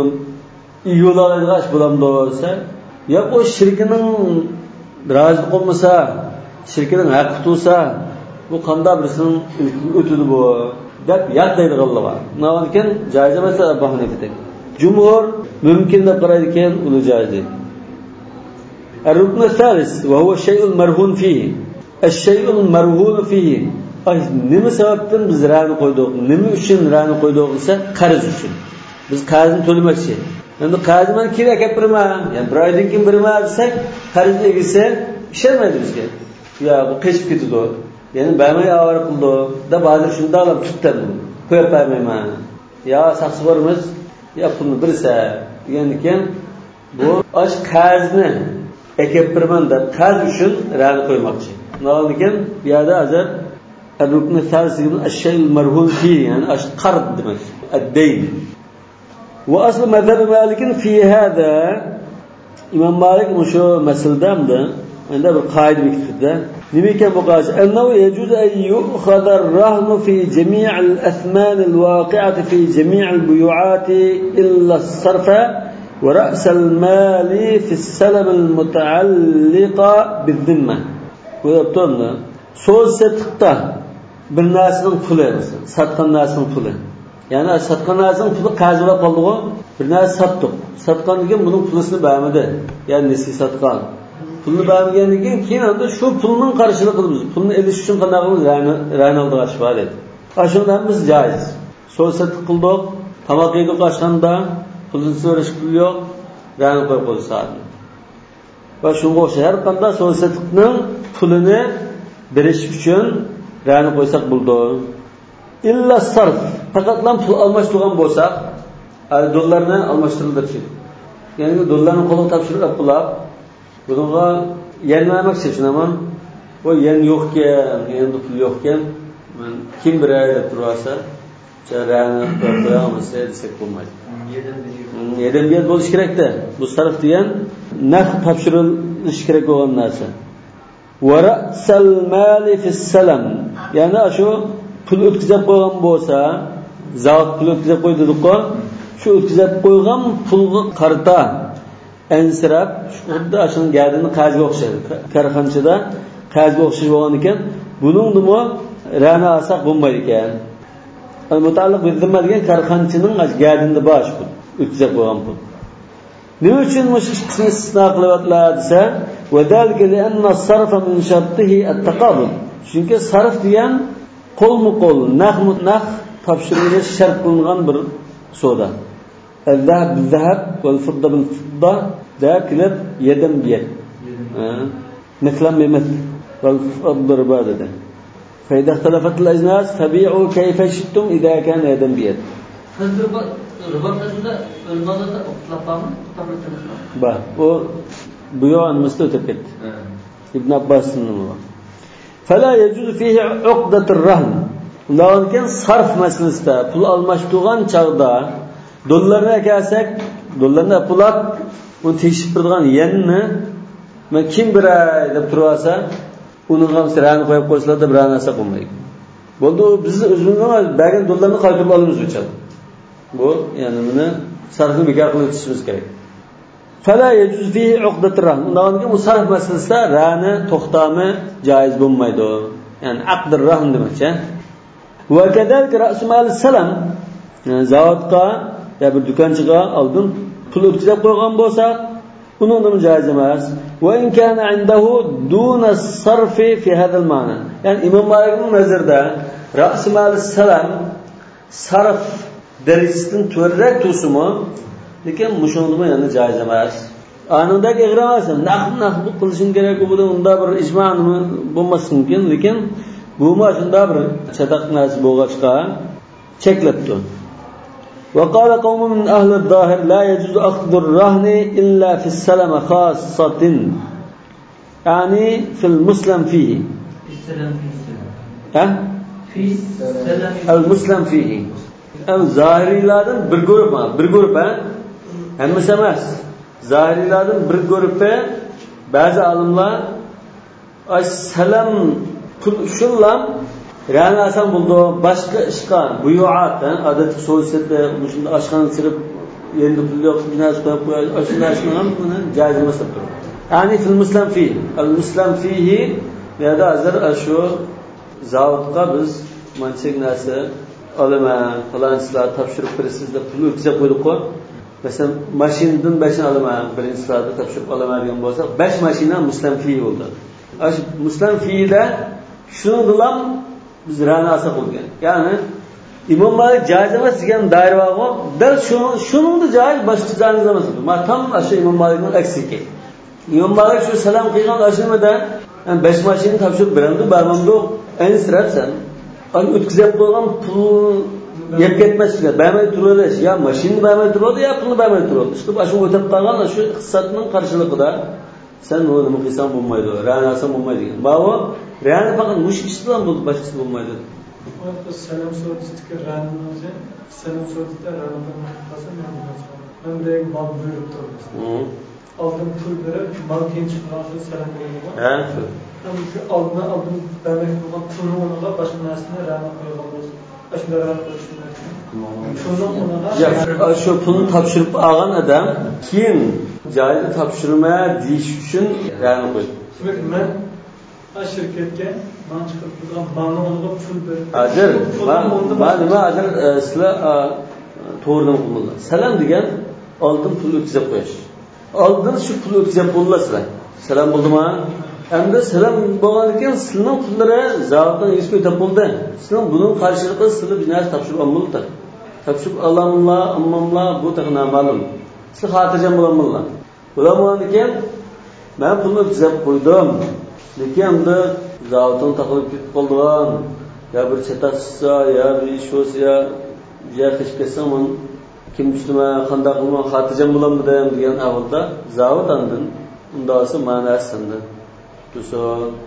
yo'lga ish bo'lamdi bo'lsa, yo o shirkining rozi qolmasa, shirkining haqqi tutsa, bu qanday birisining ilkiga o'tidi bu deb yaqdaydiganlar bor. Navonkin joiz emas Abu Hanifa deydi. Jumhur mumkin deb qaraydi ekan, uni joiz deydi. الركن الثالث وهو الشيء المرهون فيه الشيء المرهون فيه Ay, nima sababdan biz rani qo'ydik? Nima uchun rani qo'ydik desa, qarz uchun. Biz qarzni to'lamoqchi. Endi qarzni men kerak gapirma, ya'ni bir oydan keyin birma desak, qarz egisi ishonmaydi bizga. Ya bu qechib ketdi. Ya'ni bermay avara qildi. Da hozir shunda olib tutdim. Qo'yib bermayman. Ya saqsi bormiz, ya pulni birsa degandan keyin bu osh qarzni ekepirman deb qarz uchun rani qo'ymoqchi. Nolgan bu yerda hozir الركن الثالث الشيء المرهون فيه يعني قرض demek الدين وأصل مذهب مالك في هذا إمام مالك مشو مسألة Endi bir qoida bekitdi. Nima ekan bu qoida? Annahu yajuzu an yu'khadha ar-rahn fi jami' al-athman al-waqi'ati fi jami' al-buyu'ati illa as-sarfa wa ra's al-mali fi as-salam al-muta'alliqa bi-dhimma. Bu yaptımda so'z satqda bir narsaning puli, satgan narsaning puli. Ya'ni satgan narsaning puli qazilib qoldi-ku, bir narsa satdik. Satgan degan buning pulisini bermadi. Ya'ni nesi satgan. Pulni bermagandan keyin keyin unda shu pulning qarshiligini qilamiz. Pulni elish uchun qanday qilamiz? Ra'yn oldiga chiqib dedi. Ashundan biz joiz. So'z satib qildik, tamoq yedik ashanda, pulni so'rash pul yo'q, ra'yn qo'yib qo'ysak. Va shunga o'xshash har qanday so'z satibning pulini berish uchun ra'yn qo'ysak bo'ldi. İlla sarf. Faqatlam pul almashtirgan bo'lsak, dollarni almashtirildi. Ya'ni dollarni qo'lga topshirib qilib, bunga yenmamoqchi shunami? O yen yo'qkan, endi pul yo'qkan, men kim biray deb turasa, jarani qo'yamiz desak bo'lmaydi. Yedim yer bo'lish kerak-da. Bu sarf degan naqd topshirilish kerak bo'lgan narsa. Wa ra'sal mali fis salam. Ya'ni shu pul o'tkazib qo'ygan bo'lsa, zavod pul o'tkazib qo'ydi-ku, shu o'tkazib qo'ygan pulga qarta ansirab, xuddi ashning gadini qazga o'xshaydi. Karxonchida qazga o'xshash bo'lgan ekan, buning nima ra'na olsak bo'lmaydi ekan. Mutaalliq bizimma degan karxonchining gadini bosh pul, o'tkazib qo'ygan pul. Nima uchun mush qismni istisno qilyaptilar desa, va dalika li anna as-sarfa min shartihi at-taqabul. Chunki sarf degan qo'lma-qo'l, naq-naq topshirilishi shart qilingan bir savdo. Az-zahab bil-zahab wal-fidda bil-fidda da kilib yedim biyat. Miklam bimat wal-fidda ribada. Fa idha ikhtalafat al-ajnas fabi'u kayfa shi'tum idha kana yedim biyat. Riba riba qilsa o'lmada ixtilofmi? Ba, o bu yo'ni musta'tab ketdi. Ibn Abbosning nima? Fala yajuzu fihi uqdatur rahn. Lekin sarf masalasida pul almashtirgan chaqda dollarga kelsak, dollarni pulak uni tekshirib turgan yenni men kim biray deb turasa, uni ham sirani qo'yib qo'ysalarda bir narsa bo'lmaydi. Bo'ldi, biz o'zimizning bergan dollarni qaytarib olamiz uchun. Bu ya'ni buni sarfni bekor qilib o'tishimiz kerak. Fala yajuzu fihi uqdatur rahn. Lekin bu sarf masalasida ra'ni to'xtami joiz bo'lmaydi. Ya'ni aqdur rahn demakchi. Va kadalik ra'smal salam, zavodga ya bir do'konchiga oldin pul o'tkazib qo'ygan bo'lsa, uning ham joiz emas. Va in kana indahu duna sarfi fi hada al-ma'na. Ya'ni Imom Malikning nazarida ra'smal salam sarf darajasidan to'rrak tursimi, lekin mushunimi yana joiz emas. Anundagi ig'ramasam, naq-naq bu qilishim kerak bo'ldi, unda bir ijmo'ni bo'lmasin mumkin, lekin bu ma shunda bir chataq narsa bo'lg'achqa cheklabdi. Wa qala qawmun min ahli az-zahir la yajuzu akhdhu ar-rahn illa fi as-salama khassatin. Yani fil muslim fihi. Ha? Fi al-muslim fihi. Al-zahirilardan bir guruh var, bir guruh ha. Hammasi emas. Zahirilardan bir guruh ha. Bazı alimlar as-salam pul shullam ra'na asan bo'ldi, boshqa ishqa buyuat, odatda so'zda shunda oshxona sirib endi pul yo'q, narsa qo'yib qo'yadi, ashuna ashuna ham buni joiz emas deb turadi. Ya'ni fil muslim fi, al-muslim fihi ya'da azar ashu zavodga biz manchak narsa olaman, falansizlar topshirib berasiz deb pul o'tkazib qo'ydik-ku. Masalan, mashinadan besh olaman, birinchilarda topshirib olaman degan bo'lsa, besh mashina muslim fihi bo'ldi. Ash muslim fiida shuni bilan biz ra'nasa qilgan. Ya'ni Imom Malik joiz emas degan doiraga dal shuni shuningda joiz boshqa joiz emas. Ma tam ashu Imom Malikning aksiki. Imom Malik shu salom qilgan ashimada besh mashina topshirib beradi, barmamda ansirabsan. Ani o'tkazib qo'ygan pul yeb ketmaslikka, bermay turadish, ya mashina bermay turadi, ya pulni bermay turadi. Işte shu o'tib qolgan shu iqtisodning qarshiligida sen nima qilsan bo'lmaydi, ra'nasa bo'lmaydi degan. Ba'vo ra'na faqat mush ish bilan bo'ldi, boshqasi bo'lmaydi. Selam so'zidagi ra'nani, selam so'zida ra'nadan qasam men bilmasam. Ben de bab buyurup turibman. aldım pul verip mal keyin çıkıran şu selam koyuyor. Ha, shu. Hem şu aldığına aldım demek olan pulunu ona başka narsasına rağmen koyuyor bo'lsa. Aslında rağmen koyuyor. Şunu ona Ya, shu pulni topshirib olgan odam keyin joyida topshirma deyish uchun ra'no qo'ydi. Demek men a şirketga man chiqib turgan malni olib pul berib. Hozir men nima hozir sizlar to'g'ridan qilinglar. Salom degan oldin pul o'tkazib qo'yish. Oldin shu pul o'tkazib bo'lasizlar. Salom bo'ldimi? Endi salom bo'lgan ekan, sizning pullari zavoddan yuzga o'tib bo'ldi. Sizning buning qarshiligi sizlar bir narsa topshirib olmoqda. Topshirib olamlar, ammamlar bu taqna ma'lum. Siz xotirjam bo'lamizlar. Bo'laman ekan, men pulni o'tkazib qo'ydim. Lekin endi zavoddan taqilib ketib qolgan, ya bir chetaqsa, ya bir ish bo'lsa, ya ya qishib ketsam, kim tushma, qanday qilma, xotirjam bo'lamdi degan ahvolda zavod andin undasi ma'nosida. Tuso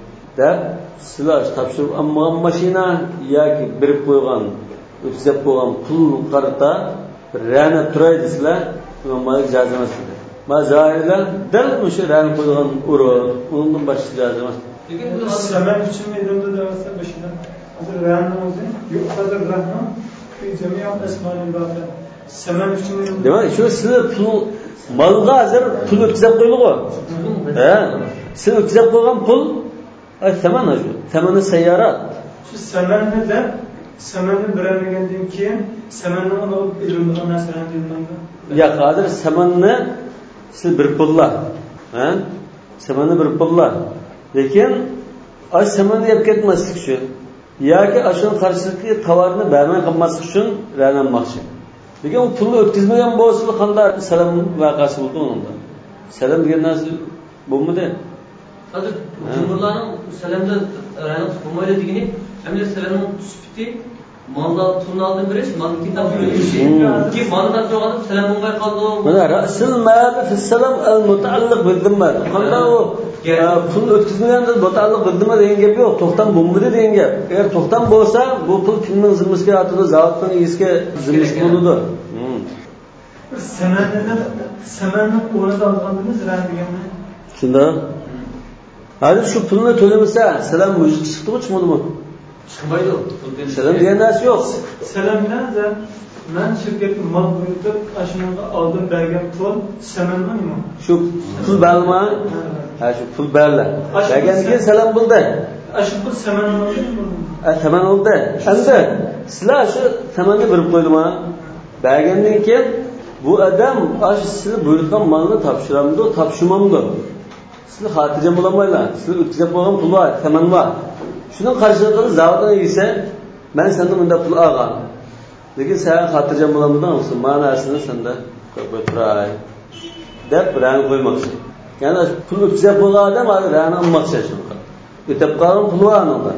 deb sizlar topshirib olgan mashina yoki berib qo'ygan, o'tkazib qo'ygan pul qarta ra'na turay desizlar, nima ijozat emas dedi. Ma zoirlar dal o'sha ra'na qo'ygan uro, undan boshqa ijozat emas. Lekin bu saman uchun meydonda davasa boshida. Hozir ra'na o'zi yo'q, hozir ra'na fi jamiyat asmaning baqi. Saman uchun demak, shu sizlar pul malga hozir pul o'tkazib qo'yilgan. Ha, siz o'tkazib qo'ygan pul ay saman shu. Samani sayyorat. Shu samanni da samanni beramagandan keyin samanni olib ilimdan narsalarni bilmaydi. Ya hozir samanni siz bir pullar. Ha? Samanni bir pullar. Lekin ay samanni yeb ketmaslik uchun yoki ashun qarshilikli tovarni bermay qolmaslik uchun ra'nanmoqchi. Lekin u pulni o'tkazmagan bo'lsa, qanday salom voqeasi bo'ldi unda? Salom degan narsa bo'lmadi. Hozir jumhurlarning salamda ra'no bo'lmaydi degani, hamda salamning tushibdi, malda pulni olib berish, malni kitob berish. Ki malda turgan salam bo'lmay qoldi. Mana rasul ma'rif salam al-mutaalliq bil-dhimma. Qanday u pul o'tkazmaganda mutaalliq bil-dhimma degan gap yo'q, to'xtam bo'lmadi degan gap. Agar to'xtam bo'lsa, bu pul kimning zimmasiga yotadi, zavodning egasiga zimmasiga bo'ladi. Samanni samanni o'rnida olganimiz ra'na deganmi? Shunda hozir shu pulni to'lamasa, salam mujiz chiqdi-ku, chiqmadimi? Chiqmaydi. Salam degan narsa yo'q. Salam bilan men shirkatga mal qo'yib, ashunga oldin bergan pul samanmi? Shu pul berma? Ha, shu pul berla. Bergan keyin salam bo'ldi. Ashu pul saman oldimi? Ha, saman oldi. Endi sizlar shu samanni berib qo'ydimi? Bergandan keyin bu odam ash sizlar buyurgan malni topshiramdi, topshirmamdi. Sizlar xotirjam bo'lamaylar. Sizlar o'tkazib qo'ygan pul bor, saman bor. Shuni qarshiligida zavoddan egsa, men sendan bunda pul olgan. Lekin sen xotirjam bo'lamdan olsa, ma'nosini senda qo'yib turay. Deb ra'na qo'ymoqchi. Ya'ni pul o'tkazib qo'ygan odam hozir ra'na olmoqchi shunqa. O'tib qolgan pul bor unda.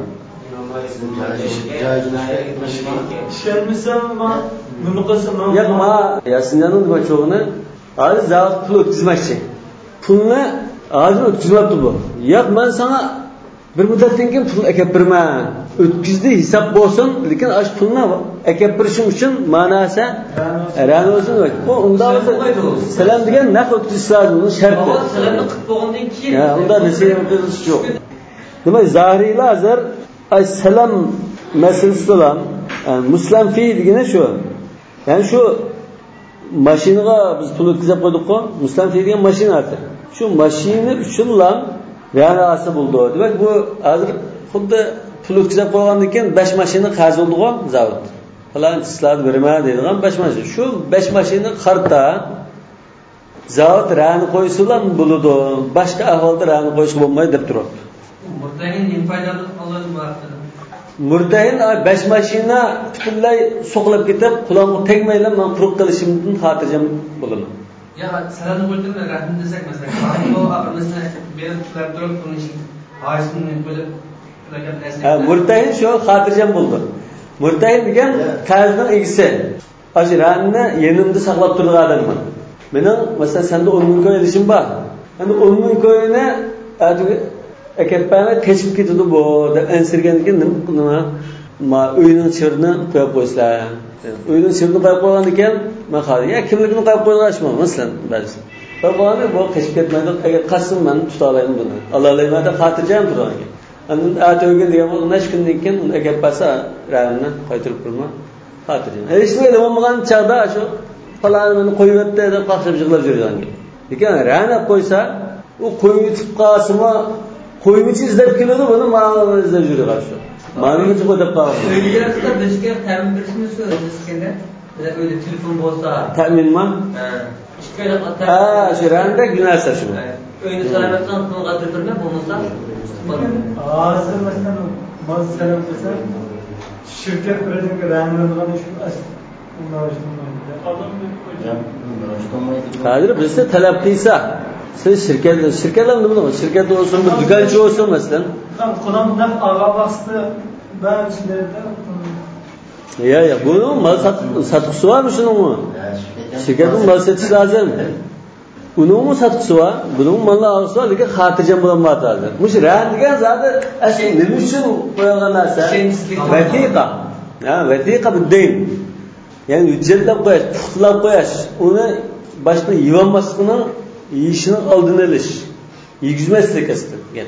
Ishonmasam, nima qilsam, yo'q, ma Yasinjanning nima cho'g'ini hozir zavod pul o'tkazmoqchi. Pulni hozir o'tkazmayapti bu. Yo'q, men sana bir muddatdan keyin pul akab berman. O'tkazdi hisob bo'lsin, lekin ash pulni akab berishim uchun ma'nosi ra'na o'zini ayt. Bu unda salam degan naq o'tkazish lozim, uni sharti. Salamni qilib bo'lgandan keyin ha, unda nasiya qilish yo'q. Demak, zahiriylar hozir ay salam masalasi bilan muslim fi degani shu. Ya'ni shu mashinaga biz pul o'tkazib qo'ydik-ku, muslim fi degan mashina ati. Shu mashina uchun ham ra'nasi bo'ldi. Demak, bu hozir xuddi pul o'tkazib qo'ygandan keyin besh mashina qarz oldi-ku zavod. Falan sizlarni berma deydigan besh mashina. Shu besh mashina qarta zavod ra'na qo'ysalar bo'ladi. Boshqa ahvolda ra'na qo'yishga bo'lmaydi deb turibdi. Murtahin nima foydali Alloh baraka. Murtahin besh mashina butunlay so'qilib ketib, qulog'im tegmaylar, men quruq qilishimdan xotirjam bo'laman. Ya salamni qo'ydirma, rahmat desak masalan, bu abirmasini berib tushlar turib, buni ish g'oyasini qo'yib Ha, murtahin shu xotirjam bo'ldi. Murtahin degan qarzning egisi. Ajranni yenimda saqlab turgan odamman. Mening masalan senda o'n ming ko'y edishim bor. Endi o'n ming ko'yni akapani teshib ketdi bu deb ansirgandan keyin nima qilaman? Ma uyning chirini qo'yib qo'ysizlar. Uyning chirini qo'yib qo'ygan ekan, men hozir ya kimligini qo'yib qo'yganman masalan, ba'zi. Babani bu qishib ketmaydi. Agar qasam men tuta olayman buni. Alloh deb xotirjam turadi. Andan atogin degan uch kundan keyin uni akab pasa ramni qaytirib turma. Xotirjam. Hech nima bo'lmagan chaqda shu falani meni qo'yib o'tdi deb qaqshab yig'lab yurgan. Lekin rana qo'ysa, u qo'yib yutib qolsa, qo'ymichi izlab keladi, buni ma'lum izlab yuradi shu. Ma'lumchi qo'yib qoladi. O'ylaganingizda bizga ta'min berishni so'raysiz-kanda, bizlar o'yla telefon bo'lsa, ta'minmi? Ha. Ishkayda qatar. Ha, shu randa günahsa shu. O'yini salamatdan qilib berma bo'lmasa, hozir masalan moz salam qilsa, shirkat prezidenti ranglangan shu asl hozir bizda talab qilsa, siz shirkat shirkatlar nima bo'ladi? Shirkat bo'lsin, do'konchi bo'lsin masalan. Qonundan ag'abasti barchalarda Ya ya, bu mal satqisi var mı şunun mu? Şirketin mal setiş lazım. Bunun mu satqisi var? Bunun malı ağısı var, lekin xotirjam bo'lmayapti hozir. Mush ran degan zoti asli nima uchun qo'yilgan narsa? Vatiqa. Ha, vatiqa bu-din. Ya'ni hujjatlab qo'yish, puxtalab qo'yish, uni boshqa yeyolmasligining yeyishini oldini olish. Yegizmaslik asli.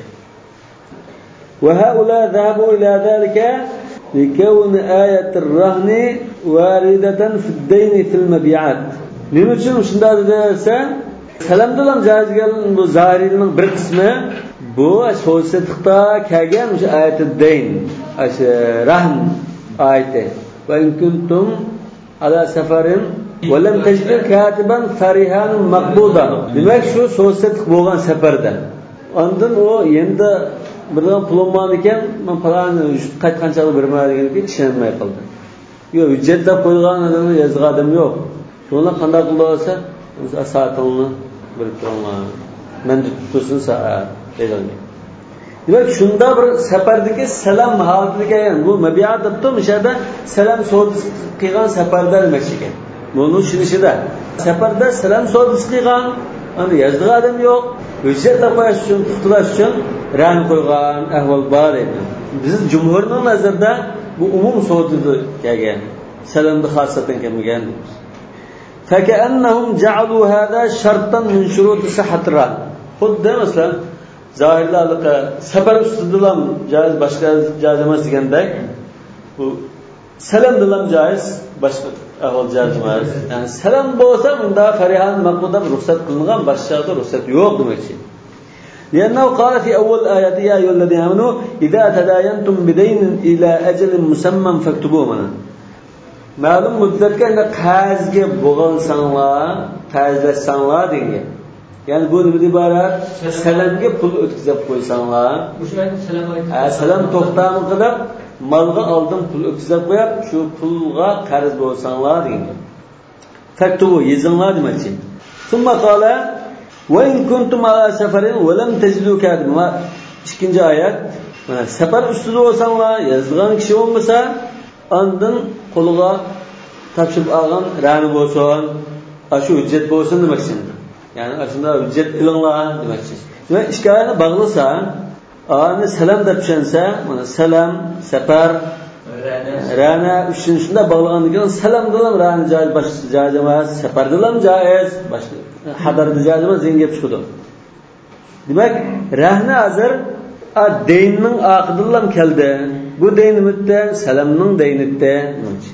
وهؤلاء ذهبوا إلى ذلك لكون آية الرهن واردة في الدين في المبيعات. Nima uchun shunday desa, salamdalam jazgal bu zariyning bir qismi bu so'zsizlikda kelgan o'sha oyatid dayn, o'sha rahn oyati. Va in kuntum ala safarin va lam tajidu katiban farihan maqbuda. Demak shu so'zsizlik bo'lgan safarda. Ondan o endi birdan pulim bor ekan, men falani qaytqanchalik bermayman deganga ishonmay qoldi. Yo'q, hujjatlab qo'ygan odam yozgan odam yo'q. Shuni qanday qildi bo'lsa, soatini berib turma. Men tutsin soat degan. Demak, shunda bir safardagi salam holatiga ham bu mabiat debdi, mishada salam so'disi qilgan safarda demak ekan. Buni tushunishida safarda salam so'disi qilgan, ana yozgan odam yo'q. Hujjatlab qo'yish uchun, puxtalash uchun ran qo'ygan ahvol bor edi. Biz jumhurning nazarida bu umum so'dida kelgan. Salamda xosatan kelmagan. فكأنهم جعلوا هذا شرطا من شروط صحة الرهن. Xuddi masalan zohirlarga safar ustidan joiz, boshqa joiz emas degandek, bu salam bilan joiz, boshqa ahvol joiz emas. Ya'ni salam bo'lsa, unda farihan maqbuda ruxsat qilingan, boshqada ruxsat yo'q demakchi. لأنه قال في أول آيات يا أيها الذين آمنوا إذا تداينتم بدين إلى أجل مسمى فاكتبوه mana. Ma'lum muddatga qarzga bo'lgansanlar, qarzlashsanlar degan. Ya'ni bu nima iborat? Salamga pul o'tkazib qo'ysanlar. O'shani salam aytib. Ha, salam to'xtam qilib, malga oldin pul o'tkazib qo'yib, shu pulga qarz bo'lsanlar degan. Faktubu yezinglar demoqchi. Summa qala va in kuntum ala safarin va lam tajidu katiban. Ikkinchi oyat. Mana safar ustida bo'lsanlar, yozgan kishi bo'lmasa, ondan qo'liga topshirib olgan rani bo'lsin, shu hujjat bo'lsin demoqchi. Ya'ni shunda hujjat qilinglar demoqchi. Demak, ishkalani bog'lasa, ani salam deb tushunsa, mana salam, safar, rana uchun shunda bog'lagan ekan, salam bilan rani joiz, boshqa joiz emas, safar bilan joiz, boshqa hadarda joiz emas, zengib chiqdi. Demak, rahna hozir deyinning oqididan keldi. Bu deyinimizde salamning deyinida demoqchi.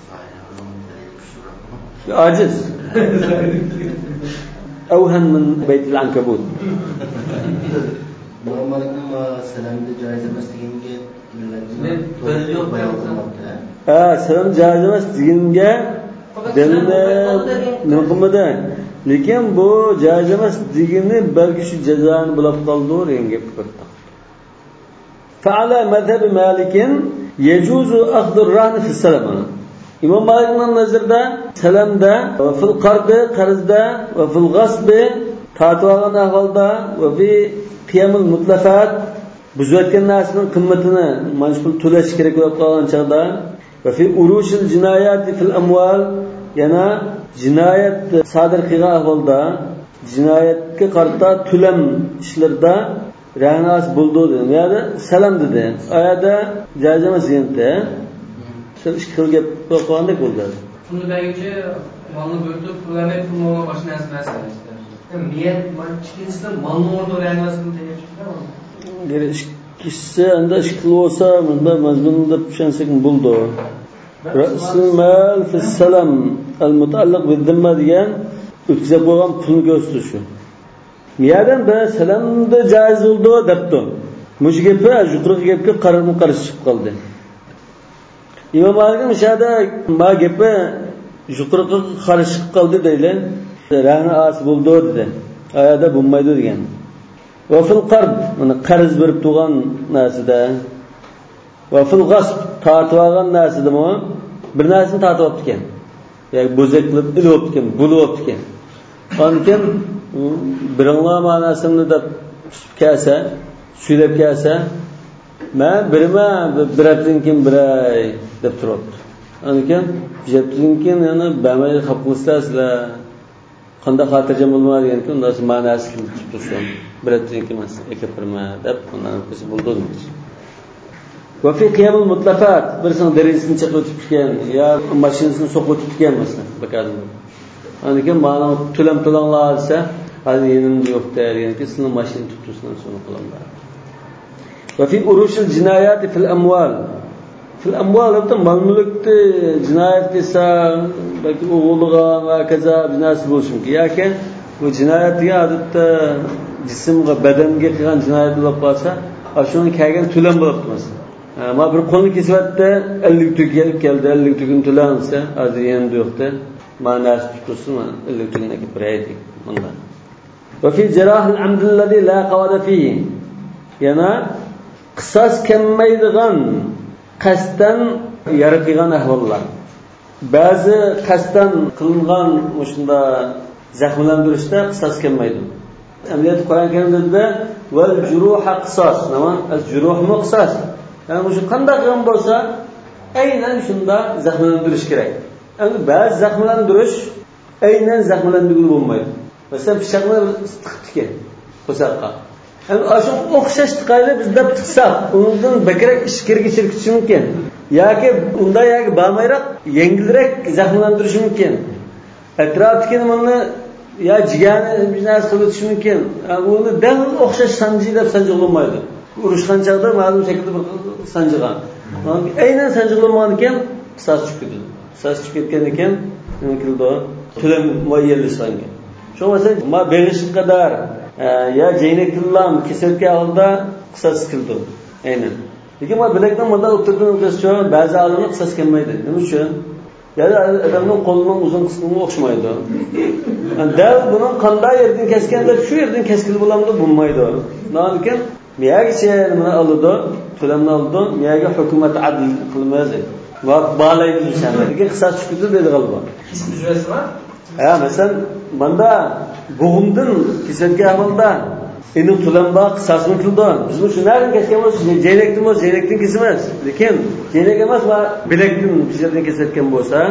Aciz. Avhan min baytil ankabut. Normallikning salamda joiz emas deganiga dalil bayon qilmoqda. Ha, salam joiz emas deganiga dalil nima qilmadi. Lekin bu joiz emas degani balki shu jazoni bilib qoldi degan gap kirdi. فعلى مذهب مالك يجوز أخذ الرهن في السلم. İmam Malik'in nazarında salamda ve fil qardi qarzda ve fil gasbi tatvagan ahvalda ve fi qiyamul mutlafat buzayotgan narsaning qimmatini majbur to'lash kerak bo'lib qolgan chaqda ve fi urushil jinoyat fil amwal yana jinoyat sodir qilgan ahvolda jinoyatga qarta to'lam ishlarda rahnas buldu dedi. Yani salam dedi. Ayada joiz emas endi. Shu ish qilib qo'ygandek bo'ldi. Pulni berguncha molni bo'rtib, pullarni pulmoga boshqa narsa emas. Niyat manchikinsida malni orada o'rganmasini tegib chiqadi. Geri kişisi anda işkili olsa bunda mazmununda düşünsek buldu. Ra'sul mal fi salam al mutaalliq bil zimma degan o'tkazib qo'ygan pulni ko'rsatish shu. Niyadan da salamda joiz bo'ldi debdi. Mush gapi yuqori gapga qarama qarshi chiqib qoldi. İmam Malik mishada ma gapi yuqoriga qarshi chiqib qoldi deylar. Rahna as bo'ldi dedi. Oyada bo'lmaydi degan. Va fil qarb, mana qarz berib turgan narsada. Va fil g'asb, tortib olgan narsadami? Bir narsani tortib olibdi ekan. Yoki bo'zak qilib ilib olibdi ekan, bulib olibdi ekan. Ondan birinla ma'nosini deb kelsa, suylab kelsa, men birma bir haftadan keyin biray deb turibdi. Ondan jabdan keyin yana bamay qilib qo'ysasizlar. Qanday xotirjam bo'lmaydi degan undan ma'nosi kelib turibdi. Bir haftadan keyin emas, aka birma deb undan qo'ysa bo'ldi. Va fi qiyamul mutlafat birisini derizini chiqib o'tib ketgan, yo mashinasini so'qib o'tib ketgan masalan, bakadi. Ondan ma'no to'lam to'langlar desa, hali yenimda yo'q degan ki, sizning mashina tutishdan so'ng qilamlar. Va fi urushil jinoyat fil amwal. Fil amwal da mal-mulkni jinoyat desa, balki o'g'liga va kaza jinoyat bo'lishi mumkin. Yoki bu jinoyatga odatda jismga, badanga qilgan jinoyat bo'lib qolsa, ashuni kelgan to'lam bo'lib turadi. Ma bir qo'lni kesibdi, ellik tugalib keldi, ellik tugun to'lansa, hozir endi yo'qda. Ma'nosi tutsin, ellik tugunga kiraydi bundan. Va fi jarah al-amd alladhi la qawada fihi. Yana qisas kelmaydigan qasddan yaratilgan ahvollar. Ba'zi qasddan qilingan o'shunda zaxmlantirishda qisas kelmaydi. Amaliyot Qur'on karimda val juruha qisas, nima? Az-juruh muqsas. Yani bu qanday qilgan bo'lsa, aynan shunda zaxmlantirish kerak. Yani ba'zi zaxmlantirish aynan zaxmlantirib bo'lmaydi. Masalan, pichoqni tiqibdi qo'saqqa. Yani shu o'xshash tiqayli biz deb tiqsaq, undan bakrak ishkirga chirkishi mumkin. Yoki unda yoki bo'lmayroq yengilroq zaxmlantirish mumkin. Atrofdagi nimani ya jigani biznes qilish mumkin. Yani uni dal o'xshash sanji deb sanjig'lanmaydi. Urushgan chaqda ma'lum shaklda bir sanjigan. Aynan sanjiqlanmagan ekan, qisas chiqdi. Qisas chiqib ketgan ekan, nima qildi? To'lam muayyanlashgan. Shu masalan, ma berish qadar ya jaynakillam kesatga oldi, qisas qildi. Aynan. Lekin ma bilakdan manda o'tirgan o'qishchi ba'zi olimlar qisas kelmaydi. Nima uchun? Yani adamning qo'lining uzun qismiga o'xshamaydi. Dal buni qanday yerdan kesganda shu yerdan keskil bo'lamdi bo'lmaydi. Lekin miyagicha nima oldi? To'lamni oldi, miyaga hukumat adl qilmaydi. Va balaydi insonlarga qisas chiqdi dedi g'alaba. Ism tuzasizmi? Ha, masalan, manda bo'g'imdan kesatga amalda endi to'lamba qisasini qildi. Biz bu shundan kesganmiz, jaylakdan bo'lsa, jaylakdan kesamiz. Lekin jaylak emas va bilakdan kesatdan kesatgan bo'lsa,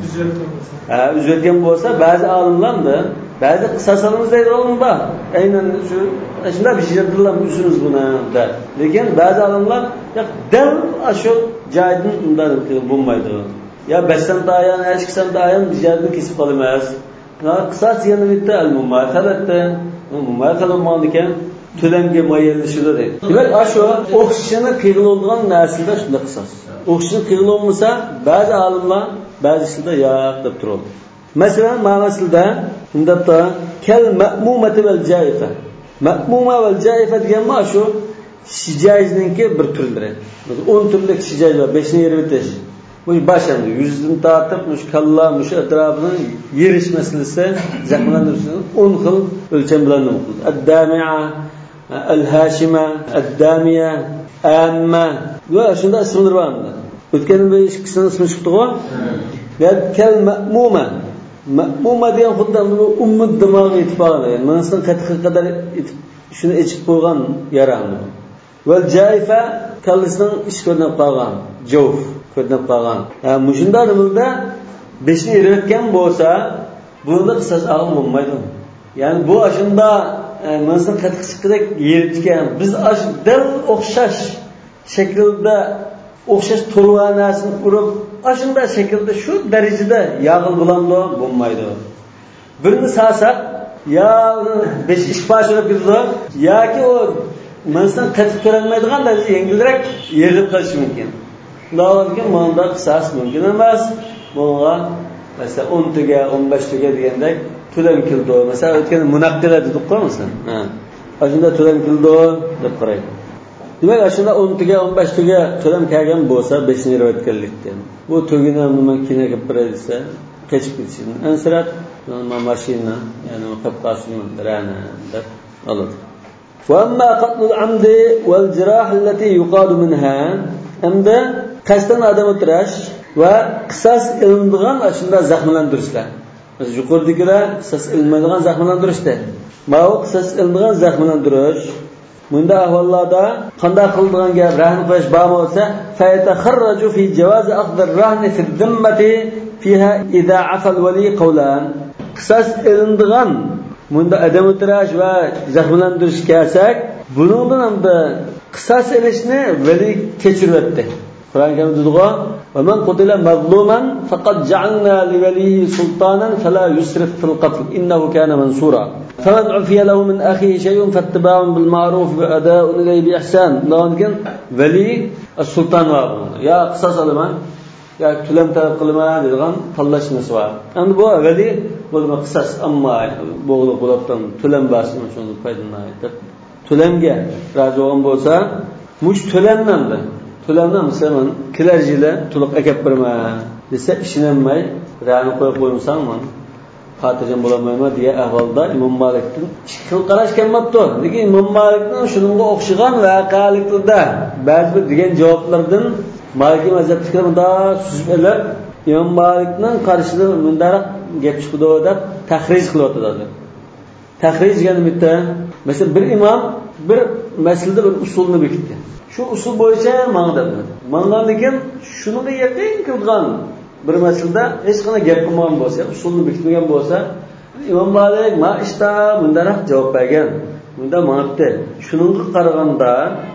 ha, uzatgan bo'lsa, ba'zi olimlarni ba'zi qisaslarimiz deydi olimlar. Aynan shu shunda bishirdilar uzunuz buni da. Lekin ba'zi olimlar yo'q, dal shu joydan undan bo'lmaydi. Ya beşten dayan, eşkisen dayan bijardan kesib qolmas. Qisas yana bitta al-mumasalatda, mumasala bo'lgan to'lamga moyillashida deydi. Demak, shu o'xshishini qiyiladigan narsada shunda qisas. O'xshishini qiyilolmasa, ba'zi olimlar ba'zisida yo'q deb turadi. Masalan, ma'nosida undabda kal ma'mumati val jaifa. Ma'muma val jaifa degan shu shijajninki bir turlari. o'n turlik shijaj bor, beshni yerib o'tish. Bu başlandı. Yüzden tartıp, muş kalla, muş etrafının yeriş meselesi, zakmanlandırışının on xil ölçem bilen nima qildi. Ad-dami'a, al-hashima, ad-damiya, amma. Bu shunda ismlar bor unda. O'tgan bir ikkisining ismi chiqdi-ku. Va kal ma'muma. Ma'muma degan xuddi ummat dimog'i yetib qolgan. Yani mensin qat'iq qadar shuni ichib qo'ygan yarani. Val jaifa kallisining ish ko'rinib qolgan. Jawf ko'rinib qolgan. Ha, mushunda nimada beshni eritgan bo'lsa, bunda qisas aql bo'lmaydi. Ya'ni bu ashunda mensin qat'iq chiqdek yeritgan. Biz ash dal o'xshash shaklda o'xshash turvanasini urib, ashunda shaklda shu darajada yog'il bilan bo'lmaydi. Birini sa'sak, yo besh ish bash bo'lib ketdi yoki u mendan qatib ko'rolmaydigan darajada yengilroq yig'ib qilishi mumkin. Ularga manda qisas mumkin emas. Bunga masalan o'n taga o'n besh taga degandek to'lam kildi. Masalan o'tgan munaqqila dedik-ku masalan. Ha. Ashunda to'lam kildi deb qaraydi. Demak, ashunda o'n taga o'n besh taga to'lam kelgan bo'lsa, beshinchi rivoyatlikdan. Bu tugini nima kina kelib beradi desa, qechib ketishini. Ansirat nima mashina, ya'ni qapqasini rana deb oladi. Wa amma qatlul amdi wal jirah allati yuqadu minha, hamda qasdan odam o'tirash va qisas ilinadigan ashunda zaxmlantirishlar. Biz yuqoridagilar qisas ilinmaydigan zaxmlantirishda. Mana bu qisas ilinadigan zaxmlantirish bunda ahvollarda qanday qiladigan gap rahn qilish bor bo'lsa, fa yatakharraju fi jawaz akhdh ar-rahn fi ad-dimmati fiha idha afa al-wali qawlan. Qisas ilinadigan bunda odam o'tirash va zaxmlantirish kelsak, buningdan ham qisas ilishni vali kechiribdi. Qur'on karimda deydi: "Va man qutila mazluman faqad ja'alna li walihi sultanan fala yusrif fil qatl innahu kana mansura." فمن عفي له من أخيه شيء فاتباع بالمعروف وأداء إليه بإحسان. لكن ولي السلطان وابن يا قصاص علما يا تلم تقلما دلغان طلش نسوا. أنا بو ولي بقول قصاص أما بقول قلبتم تلم باس من شون فايدنا. تلم جا راجعون بوسا مش تلم نمده. تلم نم مثلا كلارجيله تلق أكبر ما لسه إشنام ماي رانو كوي كوي مسلمان. Xotirjam bo'lamayman deya ahvolda Imom Malikning xil qarash kelmabdi. Lekin Imom Malikning shuningga o'xshagan voqealiklarda ba'zi bir degan javoblardan Maliki mazhab fikrimda suzib olib, Imom Malikning qarshida bundaroq gap chiqdi deb tahrij qilyotdi. Tahrij degani bitta, masalan bir imom bir masalada bir usulni bekitdi. Shu usul bo'yicha ma'noda. Ma'nodan keyin shunga yaqin qilgan bir masalada hech qanday gap qilmagan bo'lsa, usulni bekitmagan bo'lsa, Imom Malik ma ishda bundaroq javob bergan. Bunda ma'noda. Shuningga qaraganda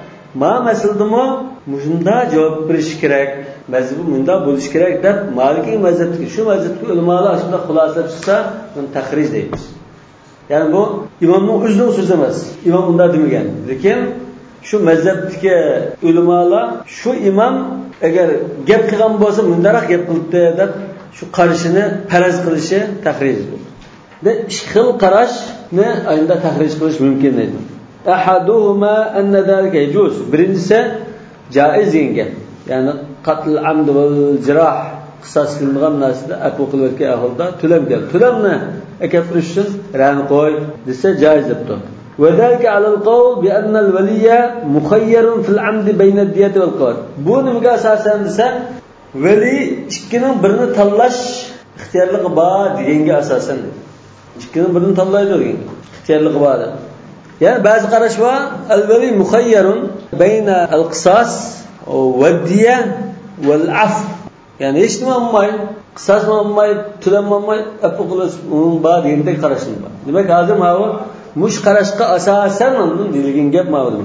ma masaladami shunda javob berish kerak, mazhabi bunda bo'lish kerak deb Maliki mazhabdagi shu mazhabdagi ulamolar shunda xulosa chiqsa, buni tahrij deymiz. Ya'ni bu imomning o'zining so'zi emas. Imom unda demagan. Lekin shu mazhabdagi ulamolar shu imom agar gap qilgan bo'lsa, bundaroq gap qilibdi deb shu qarashini faraz qilishi tahrij bo'ldi. Ve xil qarashni ayında tahrij qilish mumkin edi. Ahaduhuma anna zalika yajuz. Birinchisi jaiz degan. Ya'ni qatl amd va jirah qisas qilingan narsada aql qilgan ahvolda tulam kel. Tulamni akafirish uchun ran qo'y desa jaiz debdi. وذلك على القول بأن الولي مخير في العمد بين الدية والقول. Bu nimaga asosan desa, vali ikkining birini tanlash ixtiyorligi bor deganga asosan. Ikkining birini tanlaydi degan ixtiyorligi bor. Ya'ni ba'zi qarash bor, al-vali mukhayyarun bayna al-qisas va ad-diya wal-'afw. Ya'ni hech nima olmay, qisas olmay, to'lam olmay, afu qilish bor degandek qarashim bor. Demak, hozir mana mush qarashga asosan undan deyilgan gap ma'lum.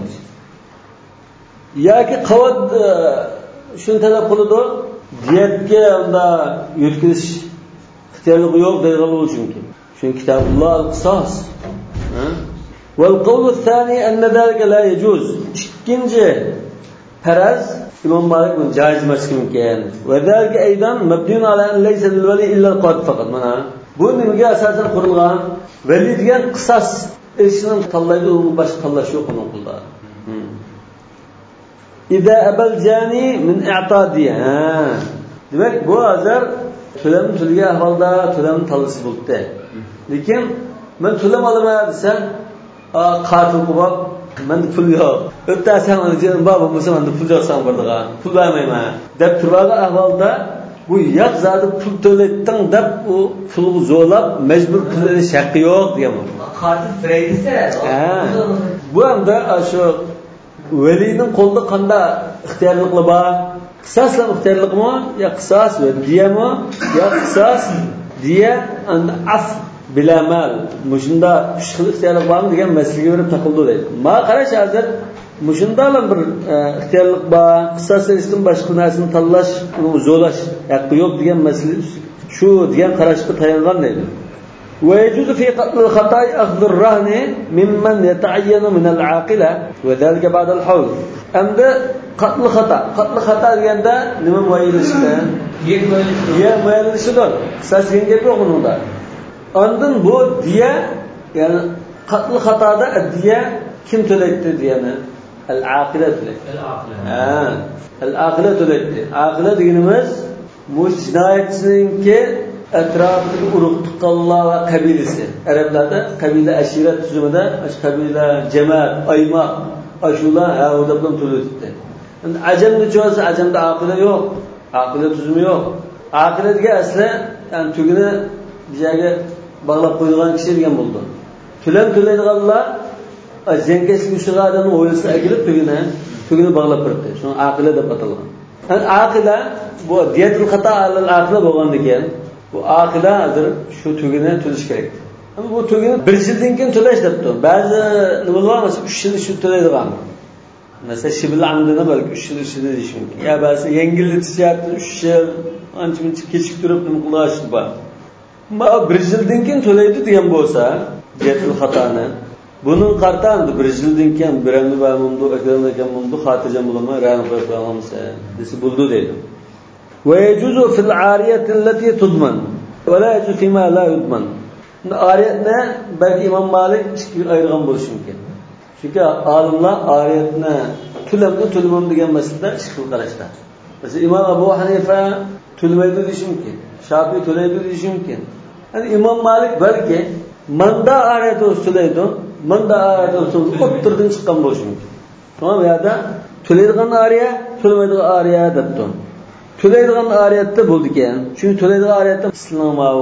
Yoki qavod shuni talab qiladi, diyatga unda yutkizish ixtiyorligi yo'q degan bo'lishi mumkin. Shu kitobulloh al-qisas. Wal qawlu thani anna zalika la yajuz. Ikkinchi faraz İmam Malik buni jaiz emas ekan. Va zalika aydan mabniun ala an laysa lil-wali illa al-qad faqat. Mana bu nimaga asosan qurilgan? Vali degan qisas ishning tanlaydi, uni boshqa tanlash yo'q uning qo'lida. İza abal jani min i'tadiya. Demak, bu hozir to'lam tulga ahvolda to'lam tanlash bo'ldi. Lekin men to'lam olaman desam, a qatil qilib, menda pul yo'q. O'tasan o'zing bor bo'lmasa menda pul yo'qsan birdiga. Pul bermayman deb turgan ahvolda bu yo'q zodi pul to'latding deb u pulni zo'rlab majbur qilish haqqi yo'q degan. Qatil biraysa, bu hamda shu valining qo'lida qanday ixtiyorliklar bor? Qisaslar ixtiyorlikmi yo qisas va diyami yo qisas diya and af bilamal mushunda uch xil ixtiyorlik bormi degan masalaga berib taqildi deydi. Ma qarash hozir mushunda bir ixtiyorlik bor, qisas ishdan boshqa narsani tanlash, uni zo'lash haqqi yo'q degan masala shu degan qarashga tayangan deydi. ويجوز في قتل الخطأ أخذ الرهن ممن يتعين من العاقلة وذلك بعد الحول. عند قتل الخطأ قتل الخطأ دегенде nima moyilishdi? Diya moyilishdir. Sasing gap yo'q bunda. Ondan bu diya, ya'ni qatl xatoda diya kim to'laydi diyani? Al-aqila to'laydi. Al-aqila. Ha, al-aqila to'laydi. Aqila deganimiz bu jinoyatchininki atrofidagi urug' tuqqanlar va qabilasi. Arablarda qabila ashirat tuzumida, qabila, jamoat, oymoq, ashular ha odamdan to'laydi. Endi ajamda cho'sa, ajamda aqila yo'q. Aqila tuzumi yo'q. Aqilga asli, ya'ni tugini bizaga bog'lab qo'ygan kishi degan bo'ldi. Tulan to'laydiganlar zengasiga ushlagan odamni o'yilsa akilib tugini, tugini bog'lab turibdi. Shuni aqila deb atalgan. Endi aqila bu diyatul xato alal aqila bo'lgandan keyin bu aqila hozir shu tugini to'lash kerak. Ammo bu tugini bir yildan keyin to'lash debdi. Ba'zi nima bo'lsa uch yil shu to'laydigan. Mesela şibil amdına belki üç yıl üstüne değişim. Ya bazı yengilletişiyatı üç yıl anca keçik durup nima qilishdi bor. Ma bir yildan keyin to'laydi degan bo'lsa, diyatul xatoni. Buning qartandi bir yildan keyin biramni va mundu akramda ekan mundu xotirjam bo'laman, ran qo'yib qo'yamiz desa bo'ldi deydi. Va yajuzu fil ariyati allati tudman va la yajuzu fima la yudman. Ariyatni belki İmam Malik ikkiga ayirgan bo'lishi mumkin. Çünkü alimlar ariyatni tulamni tulmam degan masalada ish qilib qarashdi. Mesela İmam Abu Hanifa tulmaydi deyishi mumkin. Shafiy to'laydi deyishi mumkin. Yani İmam Malik balki manda ariyat to'laydi, manda ariyat to'laydi, o'ttirdan chiqqan bo'lishi mumkin. Tamam ya da to'laydigan ariya, to'lamaydigan ariya debdi. To'laydigan ariyatda bo'ldi ekan. Chunki to'laydigan ariyatda islom va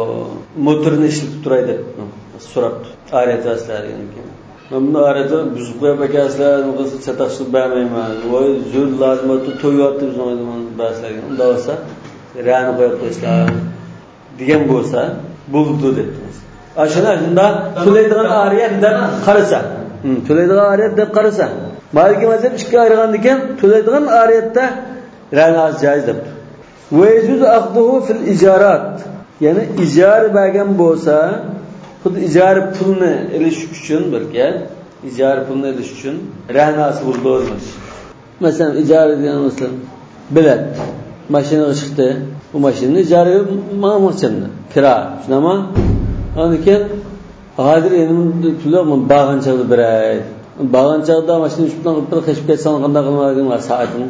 motorni ishlatib turaydi deb so'rabdi. Ariyat vaslari ekan. Bunun arada buzib qo'yib akaslar, o'qisa chataqshib bermayman. Voy, zo'r lazimati to'yotdi biz o'ylagan bahslarga. Unda bo'lsa, rani qo'yib qo'yishlar degan bo'lsa, bo'ldi debmiz. Ashuna shunda to'laydigan ariyat deb qarasa, to'laydigan ariyat deb qarasa, Maliki mazhab ikkiga ayirgandan keyin to'laydigan ariyatda rani joiz debdi. Va yajuzu aqduhu fil ijarat. Ya'ni ijara bergan bo'lsa, xuddi ijara pulni elish uchun birga ijara pulni elish uchun rahnasi bo'ldi. Masalan, ijara degan masalan bilet mashinaga chiqdi, bu mashinani ijaraga olmoqchimdi, kira, shunami? Undan keyin hozir endi pulni bag'anchada beray. Bag'anchada mashina uchun bir qishib ketsan qanday qilmagan soatim